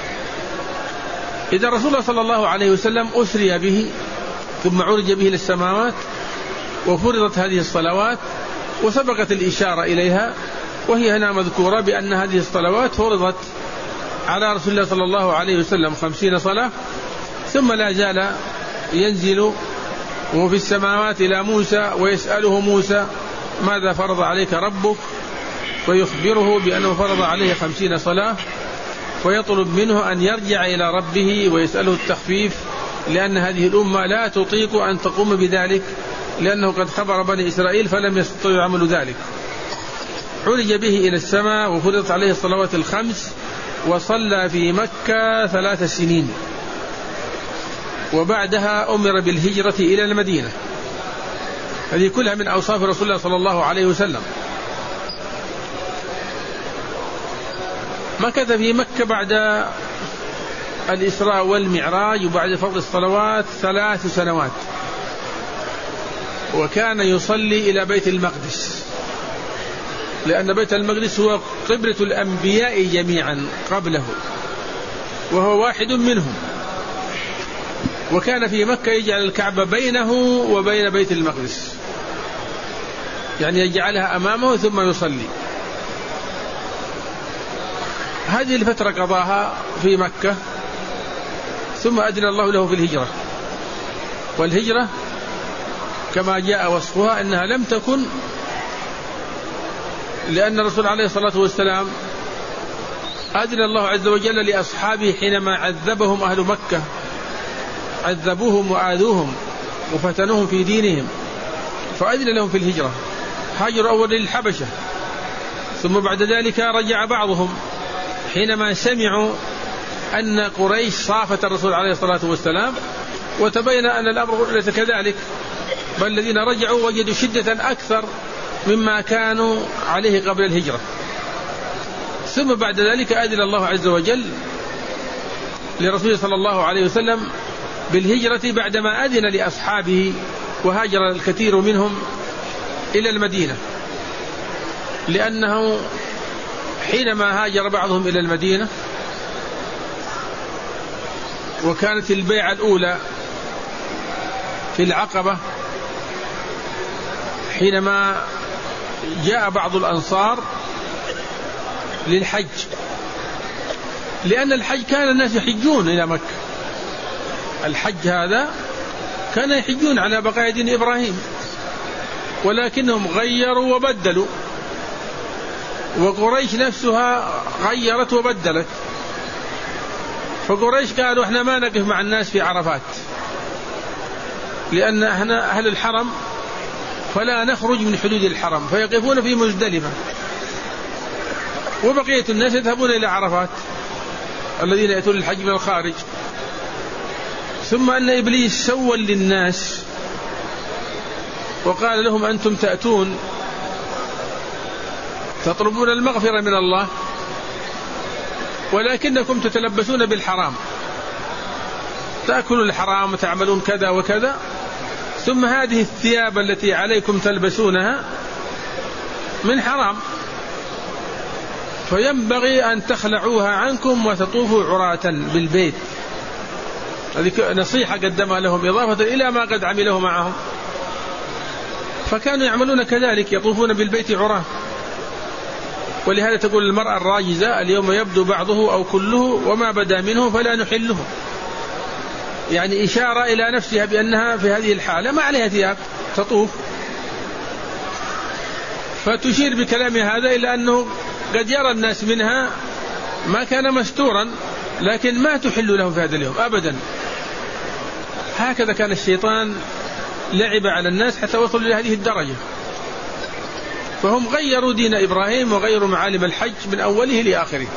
إذا رسول الله صلى الله عليه وسلم أسري به ثم عرج به للسماوات وفرضت هذه الصلوات، وسبقت الإشارة إليها وهي هنا مذكورة بأن هذه الصلوات فرضت على رسول الله صلى الله عليه وسلم 50 صلاة، ثم لا زال ينزل وهو في السماوات إلى موسى ويسأله موسى ماذا فرض عليك ربك، ويخبره بأنه فرض عليه 50 صلاة، ويطلب منه أن يرجع إلى ربه ويسأله التخفيف، لأن هذه الأمة لا تطيق أن تقوم بذلك، لأنه قد خبر بني إسرائيل فلم يستطيعوا عمل ذلك. عرج به إلى السماء وفرضت عليه الصلوات الخمس، وصلى في مكة 3 سنين، وبعدها أمر بالهجرة إلى المدينة. هذه كلها من أوصاف رسول الله صلى الله عليه وسلم. مكث في مكة بعد الإسراء والمعراج وبعد فرض الصلوات 3 سنوات، وكان يصلي إلى بيت المقدس، لأن بيت المقدس هو قبلة الأنبياء جميعا قبله، وهو واحد منهم. وكان في مكة يجعل الكعبة بينه وبين بيت المقدس، يعني يجعلها أمامه ثم يصلي. هذه الفترة قضاها في مكة، ثم أذن الله له في الهجرة. والهجرة كما جاء وصفها أنها لم تكن، لأن الرسول عليه الصلاة والسلام أذن الله عز وجل لأصحابه حينما عذبهم أهل مكة، عذبوهم وآذوهم وفتنوهم في دينهم، فأذن لهم في الهجرة. هاجروا أول للحبشة، ثم بعد ذلك رجع بعضهم حينما سمعوا أن قريش صافت الرسول عليه الصلاة والسلام، وتبين أن الأمر ليس كذلك، بل الذين رجعوا وجدوا شدة أكثر مما كانوا عليه قبل الهجرة. ثم بعد ذلك أذن الله عز وجل لرسوله صلى الله عليه وسلم بالهجرة بعدما أذن لأصحابه، وهاجر الكثير منهم إلى المدينة، لأنه حينما هاجر بعضهم إلى المدينة وكانت البيعة الأولى في العقبة، حينما جاء بعض الأنصار للحج، لأن الحج كان الناس يحجون إلى مكة، الحج هذا كان يحجون على بقايا دين إبراهيم، ولكنهم غيروا وبدلوا، وقريش نفسها غيرت وبدلت. فقريش قالوا احنا ما نقف مع الناس في عرفات، لأن احنا أهل الحرم فلا نخرج من حدود الحرم، فيقفون في مزدلفة، وبقية الناس يذهبون إلى عرفات الذين يأتون الحج من الخارج. ثم أن إبليس سول للناس وقال لهم أنتم تأتون تطلبون المغفرة من الله، ولكنكم تتلبسون بالحرام، تأكلون الحرام وتعملون كذا وكذا، ثم هذه الثياب التي عليكم تلبسونها من حرام، فينبغي أن تخلعوها عنكم وتطوفوا عراة بالبيت. هذه نصيحة قدمها لهم إضافة إلى ما قد عمله معهم، فكانوا يعملون كذلك، يطوفون بالبيت عراة. ولهذا تقول المرأة الراجزة اليوم يبدو بعضه أو كله وما بدا منه فلا نحله، يعني إشارة إلى نفسها بأنها في هذه الحالة ما عليها ثياب تطوف، فتشير بكلام هذا إلى أنه قد يرى الناس منها ما كان مستورا، لكن ما تحل لهم في هذا اليوم أبدا. هكذا كان الشيطان لعب على الناس حتى وصلوا إلى هذه الدرجة، فهم غيروا دين إبراهيم وغيروا معالم الحج من أوله لآخره.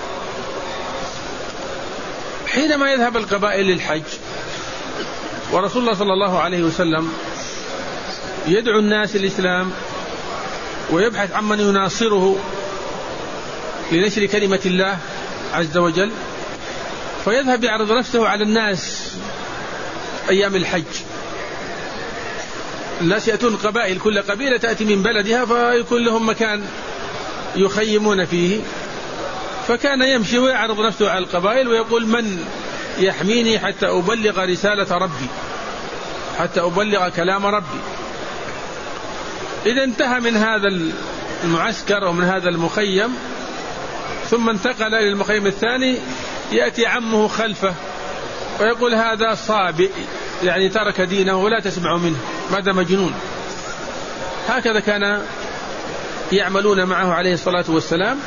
حينما يذهب القبائل للحج ورسول الله صلى الله عليه وسلم يدعو الناس الإسلام ويبحث عمن يناصره لنشر كلمة الله عز وجل، فيذهب يعرض نفسه على الناس أيام الحج. الناس يأتون قبائل، كل قبيلة تأتي من بلدها فيكون لهم مكان يخيمون فيه، فكان يمشي ويعرض نفسه على القبائل ويقول من يحميني حتى أبلغ رسالة ربي، حتى أبلغ كلام ربي. إذا انتهى من هذا المعسكر ومن هذا المخيم ثم انتقل إلى المخيم الثاني، يأتي عمه خلفه ويقول هذا صابئ، يعني ترك دينه ولا تسمع منه، ماذا مجنون. هكذا كان يعملون معه عليه الصلاة والسلام،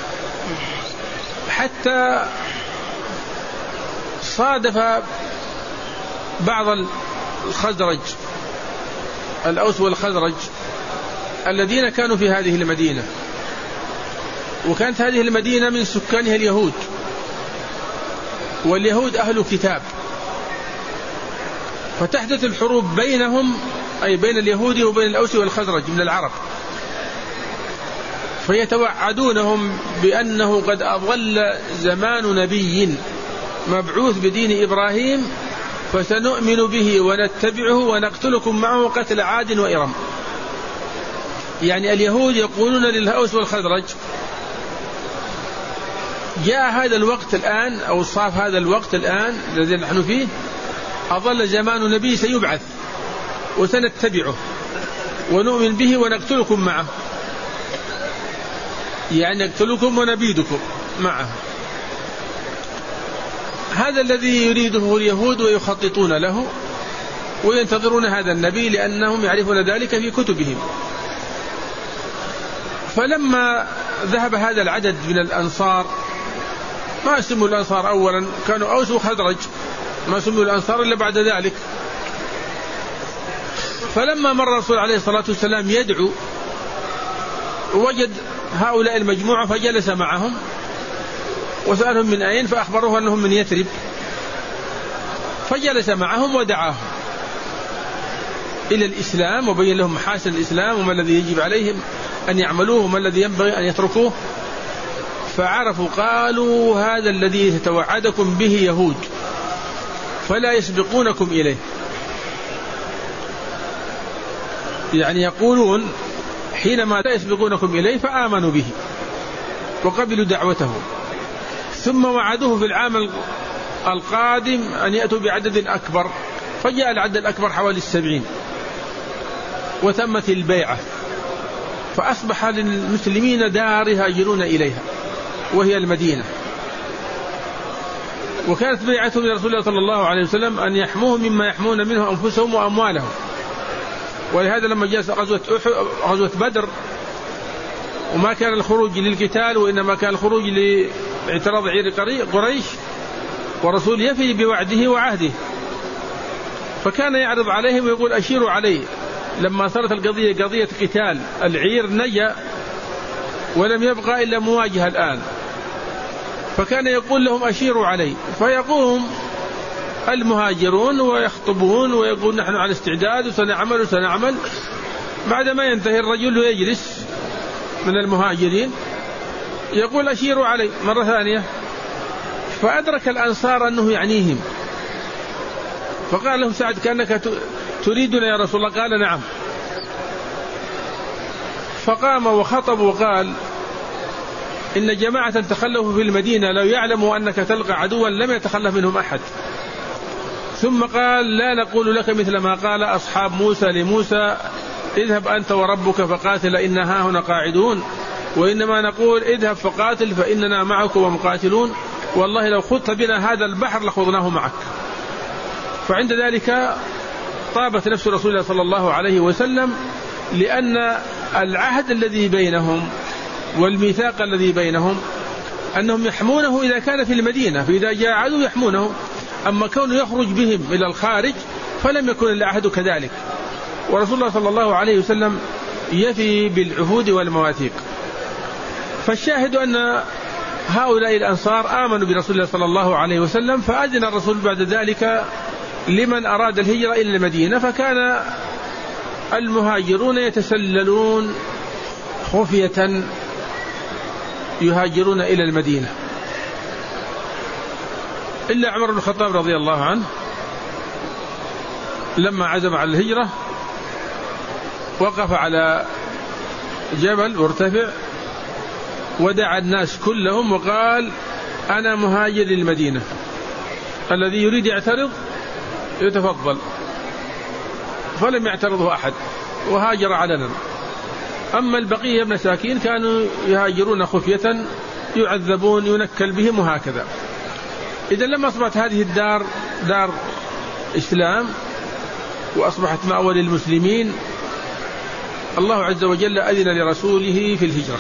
حتى صادف بعض الخزرج، الأوس والخزرج الذين كانوا في هذه المدينة، وكانت هذه المدينة من سكانها اليهود، واليهود أهل كتاب، فتحدث الحروب بينهم، أي بين اليهود وبين الأوس والخزرج من العرب، فيتوعدونهم بأنه قد أضل زمان نبي مبعوث بدين إبراهيم، فسنؤمن به ونتبعه ونقتلكم معه قتل عاد وإرم. يعني اليهود يقولون للأوس والخزرج جاء هذا الوقت الآن، أو صاف هذا الوقت الآن الذي نحن فيه، أضل زمان نبي سيبعث وسنتبعه ونؤمن به ونقتلكم معه، يعني نقتلكم ونبيدكم معه. هذا الذي يريده اليهود ويخططون له وينتظرون هذا النبي، لأنهم يعرفون ذلك في كتبهم. فلما ذهب هذا العدد من الأنصار، ما سموا الأنصار أولا، كانوا أوس وخزرج، ما سموا الأنصار إلا بعد ذلك. فلما مر الرسول عليه الصلاة والسلام يدعو وجد هؤلاء المجموعة فجلس معهم، وسألهم من أين، فأخبروه أنهم من يثرب، فجلس معهم ودعاهم إلى الإسلام وبين لهم محاسن الإسلام وما الذي يجب عليهم أن يعملوه وما الذي ينبغي أن يتركوه. فعرفوا، قالوا هذا الذي تتوعدكم به يهود فلا يسبقونكم إليه، يعني يقولون حينما لا يسبقونكم إليه فآمنوا به وقبلوا دعوته، ثم وعدوه في العام القادم أن يأتوا بعدد أكبر، فجاء العدد الأكبر حوالي 70 وتمت البيعة، فأصبح للمسلمين دار يهاجرون إليها وهي المدينة. وكانت بيعتهم لرسول الله صلى الله عليه وسلم أن يحموهم مما يحمون منه أنفسهم وأموالهم. ولهذا لما جاءت غزوة بدر وما كان الخروج للقتال وإنما كان الخروج لاعتراض عير قريش، ورسول يفي بوعده وعهده، فكان يعرض عليهم ويقول أشيروا عليه. لما صارت القضية قضية قتال العير نجا ولم يبقى إلا مواجهة الآن، فكان يقول لهم أشيروا علي، فيقوم المهاجرون ويخطبون ويقول نحن على استعداد وسنعمل. بعدما ينتهي الرجل ويجلس من المهاجرين يقول أشيروا علي مرة ثانية، فأدرك الأنصار أنه يعنيهم، فقال له سعد كأنك تريدنا يا رسول الله؟ قال نعم. فقام وخطب وقال إن جماعة تخلفوا في المدينة لو يعلموا أنك تلقى عدوا لم يتخلف منهم أحد. ثم قال لا نقول لك مثل ما قال أصحاب موسى لموسى اذهب أنت وربك فقاتل إنها هنا قاعدون، وإنما نقول اذهب فقاتل فإننا معكم ومقاتلون، والله لو خضت بنا هذا البحر لخضناه معك. فعند ذلك طابت نفس رسول الله صلى الله عليه وسلم، لأن العهد الذي بينهم والميثاق الذي بينهم أنهم يحمونه إذا كان في المدينة، فإذا جاء عدو يحمونه، أما كونه يخرج بهم إلى الخارج فلم يكن العهد كذلك. ورسول الله صلى الله عليه وسلم يفي بالعهود والمواثيق. فالشاهد أن هؤلاء الأنصار آمنوا برسول الله صلى الله عليه وسلم، فأذن الرسول بعد ذلك لمن أراد الهجرة إلى المدينة، فكان المهاجرون يتسللون خفية يهاجرون إلى المدينة، إلا عمر بن الخطاب رضي الله عنه لما عزم على الهجرة وقف على جبل مرتفع ودعا الناس كلهم وقال أنا مهاجر للمدينة، الذي يريد يعترض يتفضل. فلم يعترضه أحد وهاجر علنا. أما البقية مساكين كانوا يهاجرون خفية يعذبون ينكل بهم وهكذا. إذا لما أصبحت هذه الدار دار إسلام وأصبحت مأوى للمسلمين، الله عز وجل أذن لرسوله في الهجرة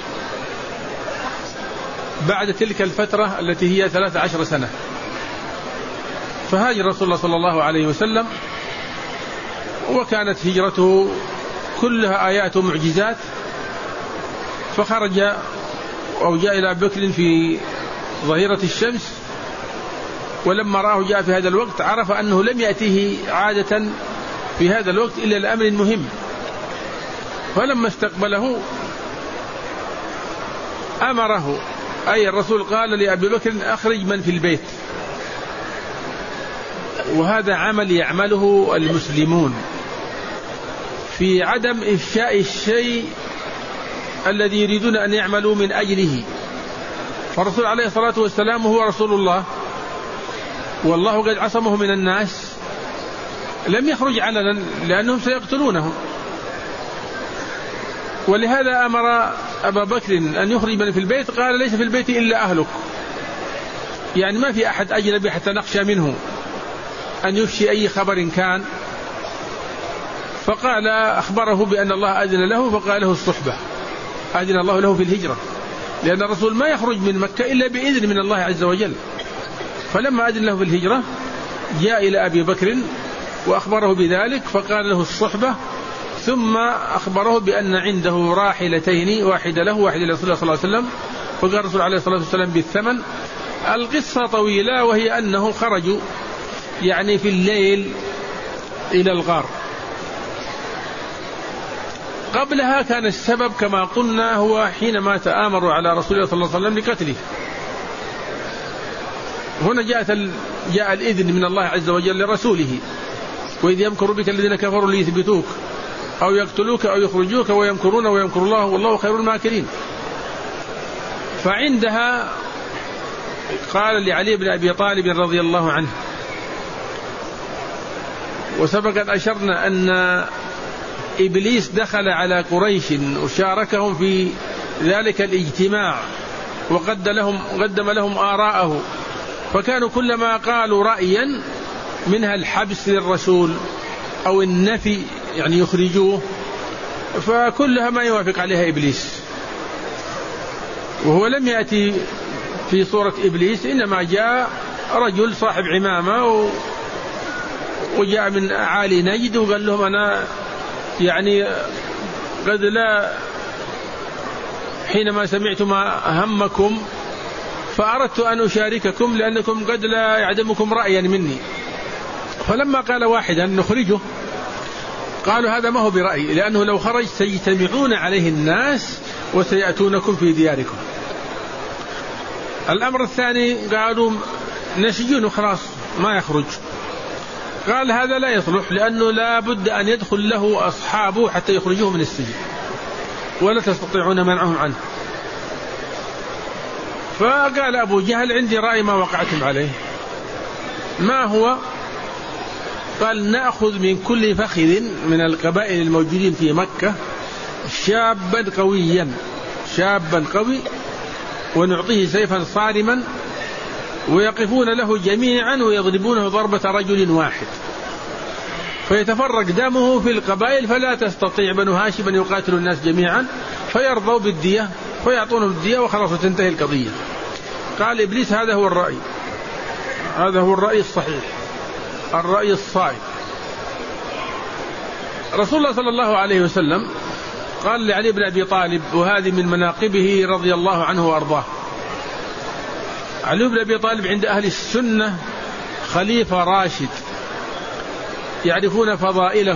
بعد تلك الفترة التي هي 13 سنة. فهاجر رسول الله صلى الله عليه وسلم، وكانت هجرته كلها آيات ومعجزات. فخرج أو جاء إلى أبي بكر في ظهيرة الشمس، ولما رآه جاء في هذا الوقت عرف أنه لم يأتيه عادة في هذا الوقت إلا الأمر المهم. فلما استقبله أمره، أي الرسول قال لأبي بكر أخرج من في البيت. وهذا عمل يعمله المسلمون في عدم إفشاء الشيء الذي يريدون أن يعملوا من أجله. فالرسول عليه الصلاة والسلام هو رسول الله، والله قد عصمه من الناس، لم يخرج علنا لأنهم سيقتلونه. ولهذا أمر أبا بكر أن يخرج من في البيت، قال ليس في البيت إلا أهلك، يعني ما في أحد أجنبي حتى نخشى منه أن يفشي أي خبر كان. فقال أخبره بأن الله أذن له، فقال له الصحبة، أذن الله له في الهجرة، لأن الرسول ما يخرج من مكة إلا بإذن من الله عز وجل. فلما أذن له في الهجرة جاء إلى أبي بكر وأخبره بذلك، فقال له الصحبة، ثم أخبره بأن عنده راحلتين، واحدة له واحدة لرسول الله صلى الله عليه وسلم. فقال الرسول عليه الصلاة والسلام بالثمن، القصة طويلة، وهي أنهم خرجوا يعني في الليل إلى الغار. قبلها كان السبب كما قلنا هو حينما تآمروا على رسول الله صلى الله عليه وسلم لقتله. هنا جاء الإذن من الله عز وجل لرسوله: وإذ يمكر بك الذين كفروا ليثبتوك أو يقتلوك أو يخرجوك ويمكرون ويمكر الله والله خير الماكرين. فعندها قال لعلي بن أبي طالب رضي الله عنه، وسبق أن أشرنا أن إبليس دخل على قريش وشاركهم في ذلك الاجتماع وقدم لهم آراءه، فكانوا كلما قالوا رأيا منها الحبس للرسول أو النفي يعني يخرجوه، فكلها ما يوافق عليها إبليس. وهو لم يأتي في صورة إبليس، إنما جاء رجل صاحب عمامة وجاء من أعالي نجد وقال لهم: أنا يعني قد لا حينما سمعت ما همكم فأردت أن أشارككم لأنكم قد لا يعدمكم رأيا مني. فلما قال واحدا نخرجه قالوا: هذا ما هو برأي، لأنه لو خرج سيجتمعون عليه الناس وسيأتونكم في دياركم. الأمر الثاني قالوا: نسجونه خلاص ما يخرج. قال: هذا لا يصلح، لأنه لا بد أن يدخل له أصحابه حتى يخرجوه من السجن ولا تستطيعون منعهم عنه. فقال أبو جهل: عندي رأي ما وقعتم عليه. ما هو؟ قال: نأخذ من كل فخذ من القبائل الموجودين في مكة شابا قويا، شابا قوي، ونعطيه سيفا صارما ويقفون له جميعا ويضربونه ضربة رجل واحد، فيتفرق دمه في القبائل فلا تستطيع بنو هاشم أن يقاتلوا الناس جميعا، فيرضوا بالدية فيعطونه الدية وخلاص وتنتهي القضية. قال إبليس: هذا هو الرأي، هذا هو الرأي الصحيح، الرأي الصائب. رسول الله صلى الله عليه وسلم قال لعلي بن أبي طالب، وهذه من مناقبه رضي الله عنه وأرضاه: علي بن أبي طالب عند أهل السنة خليفة راشد، يعرفون فضائله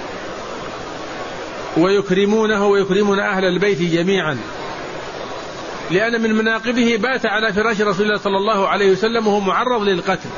ويكرمونه ويكرمون أهل البيت جميعا، لأن من مناقبه بات على فراش رسول الله صلى الله عليه وسلم وهو معرض للقتل.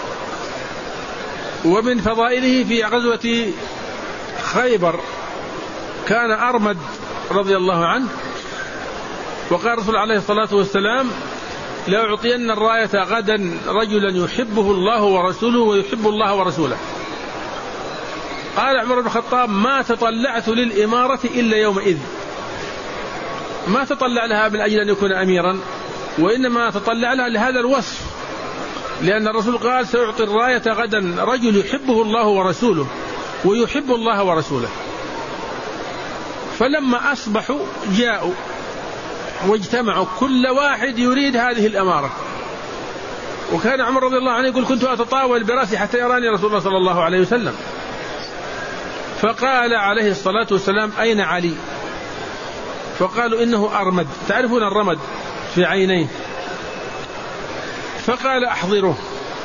ومن فضائله في غزوة خيبر كان أرمد رضي الله عنه، وقال رسول عليه الصلاة والسلام: لأعطين الراية غدا رجلا يحبه الله ورسوله ويحب الله ورسوله. قال عمر بن الخطاب: ما تطلعت للإمارة إلا يومئذ، ما تطلع لها من أجل أن يكون أميرا، وإنما تطلع لها لهذا الوصف، لأن الرسول قال: سيعطي الراية غدا رجل يحبه الله ورسوله ويحب الله ورسوله. فلما أصبحوا جاءوا واجتمعوا، كل واحد يريد هذه الأمارة. وكان عمر رضي الله عنه يقول: كنت أتطاول برأسي حتى يراني رسول الله صلى الله عليه وسلم. فقال عليه الصلاة والسلام: أين علي؟ فقالوا: إنه أرمد، تعرفون الرمد في عينيه. فقال: أحضره.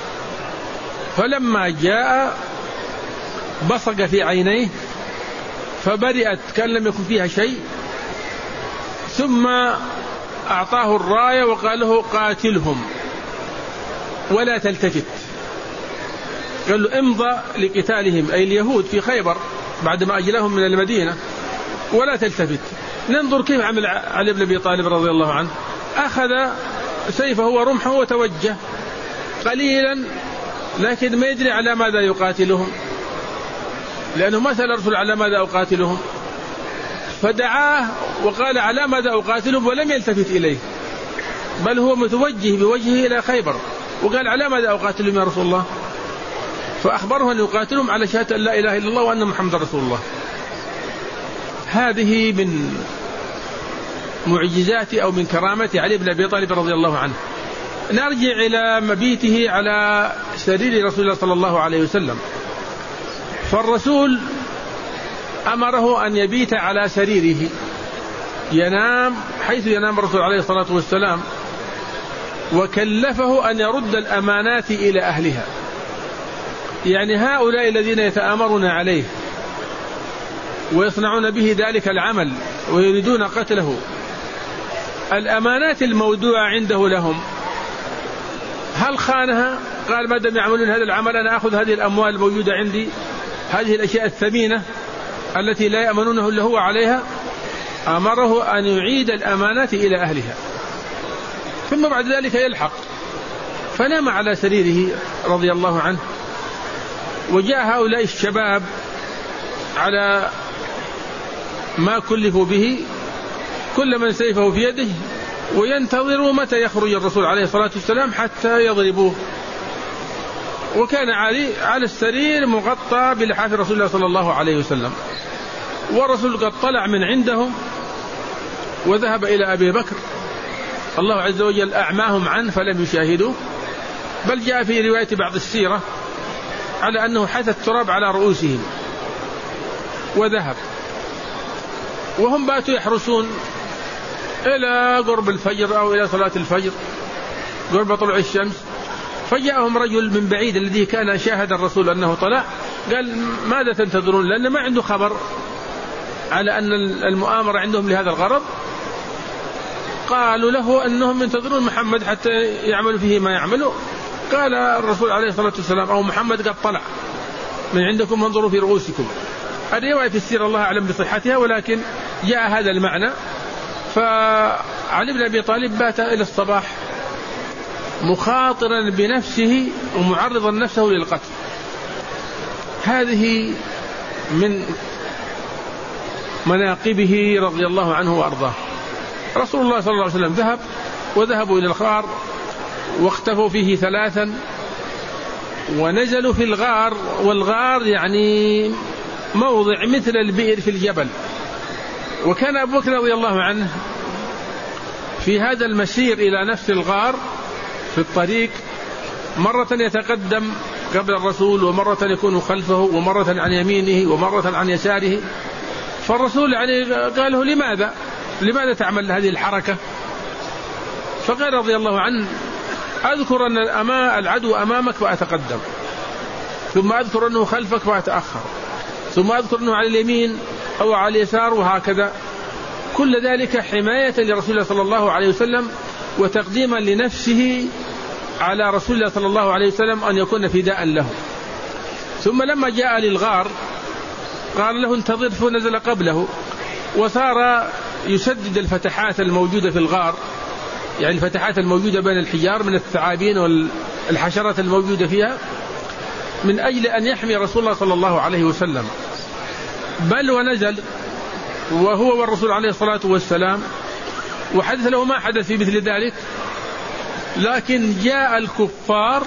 فلما جاء بصق في عينيه فبرئت كان لم يكن فيها شيء، ثم أعطاه الراية وقال له: قاتلهم ولا تلتفت. قال له: امضى لقتالهم، أي اليهود في خيبر بعدما أجلهم من المدينة، ولا تلتفت. ننظر كيف عمل علي بن أبي طالب رضي الله عنه. أخذ سيفه ورمحه وتوجه قليلا، لكن ما يدري على ماذا يقاتلهم، لأنه ما سأل الرسول على ماذا أقاتلهم، فدعاه وقال: على ماذا أقاتلهم، ولم يلتفت إليه، بل هو متوجه بوجهه إلى خيبر، وقال: على ماذا أقاتلهم يا رسول الله؟ فأخبره أن يقاتلهم على شهادة أن لا إله إلا الله وأن محمد رسول الله. هذه من معجزات أو من كرامة علي بن أبي طالب رضي الله عنه. نرجع إلى مبيته على سرير رسول الله صلى الله عليه وسلم. فالرسول أمره أن يبيت على سريره، ينام حيث ينام الرسول عليه الصلاة والسلام، وكلفه أن يرد الأمانات إلى أهلها. يعني هؤلاء الذين يتآمرون عليه ويصنعون به ذلك العمل ويريدون قتله، الأمانات المودوعة عنده لهم هل خانها؟ قال ما دام يعملون هذا العمل أنا أخذ هذه الأموال الموجودة عندي، هذه الأشياء الثمينة التي لا يأمنونه إلا هو عليها. أمره أن يعيد الأمانات إلى أهلها، ثم بعد ذلك يلحق. فنام على سريره رضي الله عنه، وجاء هؤلاء الشباب على ما كلفوا به، كل من سيفه في يده، وينتظروا متى يخرج الرسول عليه الصلاة والسلام حتى يضربوه. وكان على السرير مغطى بلحاف رسول الله صلى الله عليه وسلم، والرسول قد طلع من عندهم وذهب إلى أبي بكر، الله عز وجل أعماهم عنه فلم يشاهدوه، بل جاء في رواية بعض السيرة على أنه حث التراب على رؤوسهم وذهب. وهم باتوا يحرسون إلى قرب الفجر أو إلى صلاة الفجر قرب طلوع الشمس، فجاءهم رجل من بعيد الذي كان شاهد الرسول أنه طلع، قال ماذا تنتظرون؟ لأن ما عنده خبر على أن المؤامرة عندهم لهذا الغرض. قالوا له أنهم ينتظرون محمد حتى يعملوا فيه ما يعملوا. قال الرسول عليه الصلاة والسلام أو محمد قد طلع من عندكم وانظروا في رؤوسكم. الرواية في السيرة الله أعلم بصحتها، ولكن جاء هذا المعنى. فعلي بن أبي طالب بات إلى الصباح مخاطرا بنفسه ومعرضا نفسه للقتل. هذه من مناقبه رضي الله عنه وأرضاه. رسول الله صلى الله عليه وسلم وذهبوا إلى الغار واختفوا فيه 3، ونزلوا في الغار، والغار يعني موضع مثل البئر في الجبل. وكان أبو بكر رضي الله عنه في هذا المسير إلى نفس الغار في الطريق مرة يتقدم قبل الرسول، ومرة يكون خلفه، ومرة عن يمينه، ومرة عن يساره. فالرسول يعني قال له لماذا تعمل هذه الحركة؟ فقال رضي الله عنه أذكر أن العدو أمامك فأتقدم، ثم أذكر أنه خلفك فأتأخر، ثم أذكر أنه على اليمين أو على اليسار، وهكذا. كل ذلك حماية لرسول الله صلى الله عليه وسلم، وتقديما لنفسه على رسول الله صلى الله عليه وسلم أن يكون فداء له. ثم لما جاء للغار قال له انتظر، فنزل قبله وصار يسدد الفتحات الموجودة في الغار، يعني الفتحات الموجودة بين الحجار من الثعابين والحشرات الموجودة فيها، من أجل أن يحمي رسول الله صلى الله عليه وسلم. بل ونزل وهو والرسول عليه الصلاة والسلام، وحدث له ما حدث في مثل ذلك. لكن جاء الكفار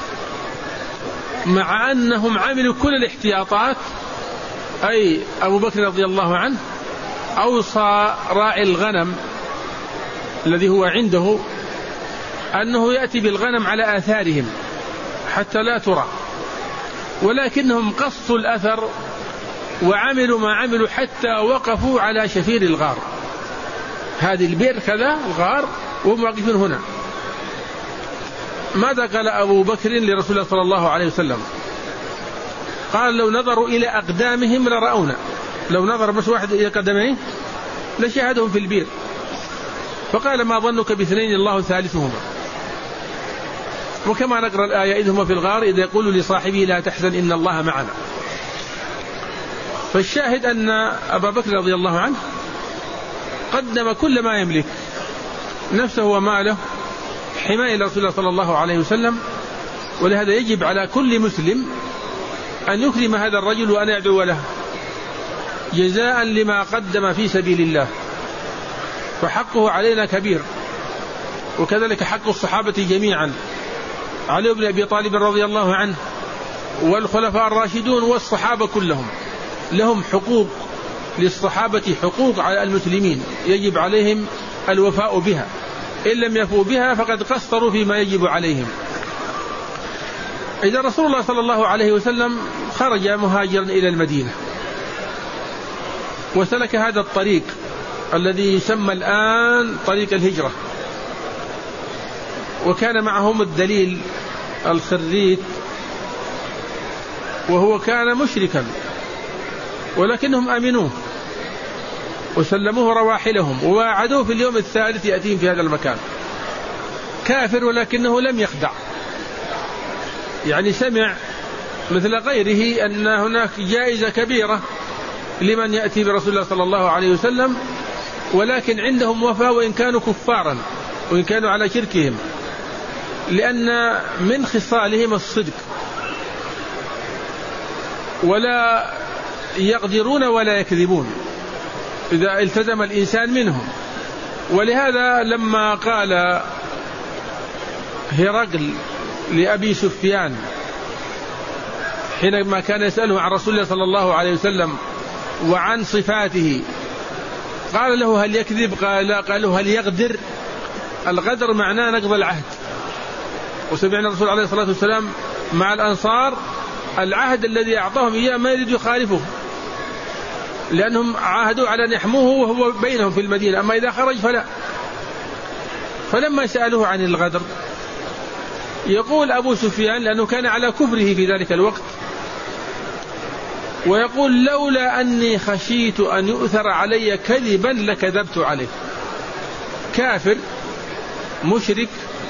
مع أنهم عملوا كل الاحتياطات، أي أبو بكر رضي الله عنه أوصى راعي الغنم الذي هو عنده أنه يأتي بالغنم على آثارهم حتى لا ترى، ولكنهم قصوا الأثر وعملوا ما عملوا حتى وقفوا على شفير الغار. هذه البئر كذا الغار وهم واقفين هنا. ماذا قال أبو بكر لرسول الله صلى الله عليه وسلم؟ قال لو نظروا إلى أقدامهم لرأونا، لو نظر بس واحد إلى قدميه لشاهدهم في البئر. فقال ما ظنك باثنين الله ثالثهما. وكما نقرأ الآية إذ هما في الغار إذ يقول لصاحبه لا تحزن إن الله معنا. فالشاهد أن أبا بكر رضي الله عنه قدم كل ما يملك، نفسه وماله، حماية لرسول الله صلى الله عليه وسلم. ولهذا يجب على كل مسلم أن يكرم هذا الرجل وأن يدعو له جزاء لما قدم في سبيل الله، فحقه علينا كبير. وكذلك حق الصحابة جميعا، علي بن أبي طالب رضي الله عنه والخلفاء الراشدون والصحابة كلهم لهم حقوق، للصحابة حقوق على المسلمين يجب عليهم الوفاء بها، إن لم يفوا بها فقد قصروا فيما يجب عليهم. إذا رسول الله صلى الله عليه وسلم خرج مهاجرا إلى المدينة وسلك هذا الطريق الذي يسمى الآن طريق الهجرة، وكان معهم الدليل الخريت، وهو كان مشركا، ولكنهم أمنوه وسلموه رواحلهم وواعدوه في اليوم الثالث يأتيهم في هذا المكان. كافر ولكنه لم يخدع، يعني سمع مثل غيره أن هناك جائزة كبيرة لمن يأتي برسول الله صلى الله عليه وسلم، ولكن عندهم وفاء وإن كانوا كفارا وإن كانوا على شركهم، لأن من خصالهم الصدق، ولا يقدرون ولا يكذبون إذا التزم الإنسان منهم. ولهذا لما قال هرقل لأبي سفيان حينما كان يسأله عن رسول الله صلى الله عليه وسلم وعن صفاته، قال له هل يكذب؟ قال له هل يغدر؟ الغدر معناه نقض العهد، وسمعنا الرسول عليه الصلاة والسلام مع الأنصار العهد الذي أعطاهم إياه ما يريد يخالفه، لأنهم عاهدوا على أن يحموه وهو بينهم في المدينة، أما إذا خرج فلا. فلما سألوه عن الغدر يقول أبو سفيان، لأنه كان على كفره في ذلك الوقت، ويقول لولا أني خشيت أن يؤثر علي كذبا لكذبت عليه. كافر مشرك،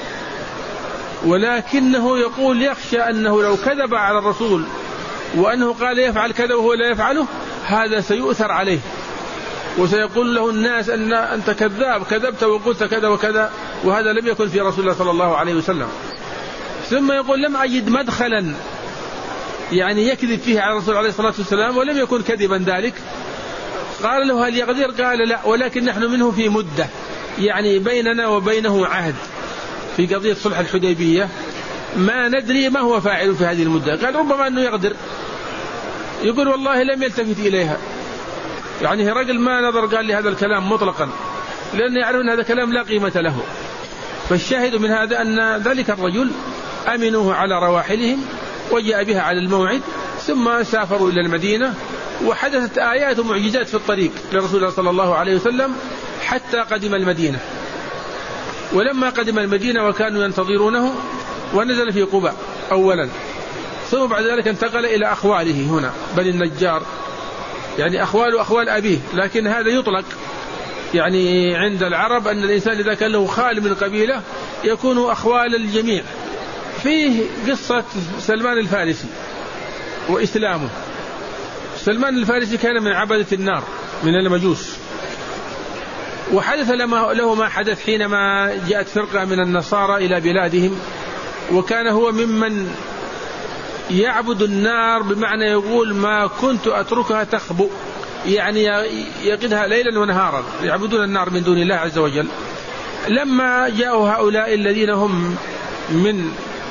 ولكنه يقول يخشى أنه لو كذب على الرسول وأنه قال يفعل كذا وهو لا يفعله هذا سيؤثر عليه، وسيقول له الناس أن أنت كذاب، كذبت وقلت كذا وكذا، وهذا لم يكن في رسول الله صلى الله عليه وسلم. ثم يقول لم أجد مدخلا يعني يكذب فيه على الرسول عليه الصلاة والسلام، ولم يكن كذبا ذلك. قال له هل يقدر؟ قال لا، ولكن نحن منه في مدة، يعني بيننا وبينه عهد في قضية صلح الحديبية، ما ندري ما هو فاعل في هذه المدة. قال ربما أنه يقدر. يقول والله لم يلتفت إليها، يعني هرقل ما نظر قال لي هذا الكلام مطلقا، لأنه يعرف أن هذا كلام لا قيمة له. فالشاهد من هذا أن ذلك الرجل أمنوه على رواحلهم وجاء بها على الموعد، ثم سافروا إلى المدينة، وحدثت آيات ومعجزات في الطريق لرسول الله صلى الله عليه وسلم حتى قدم المدينة. ولما قدم المدينة وكانوا ينتظرونه، ونزل في قباء أولا، ثم بعد ذلك انتقل إلى أخواله هنا بني النجار، يعني أخوال أخوال أبيه، لكن هذا يطلق يعني عند العرب أن الإنسان إذا كان له خال من قبيلة يكون أخوال الجميع. فيه قصة سلمان الفارسي وإسلامه. سلمان الفارسي كان من عبدة النار من المجوس، وحدث له ما حدث حينما جاءت فرقة من النصارى إلى بلادهم، وكان هو ممن يعبد النار، بمعنى يقول ما كنت أتركها تخبؤ، يعني يقدها ليلا ونهارا، يعبدون النار من دون الله عز وجل. لما جاءوا هؤلاء الذين هم من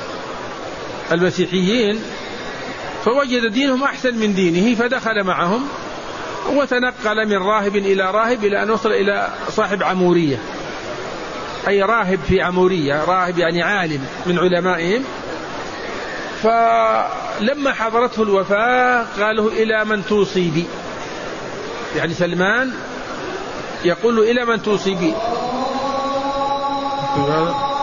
المسيحيين فوجد دينهم أحسن من دينه، فدخل معهم وتنقل من راهب إلى راهب إلى أن وصل إلى صاحب عمورية، أي راهب في عمورية، راهب يعني عالم من علمائهم. فلما حضرته الوفاة قالوا إلى من توصي بي، يعني سلمان يقول له إلى من توصي بي.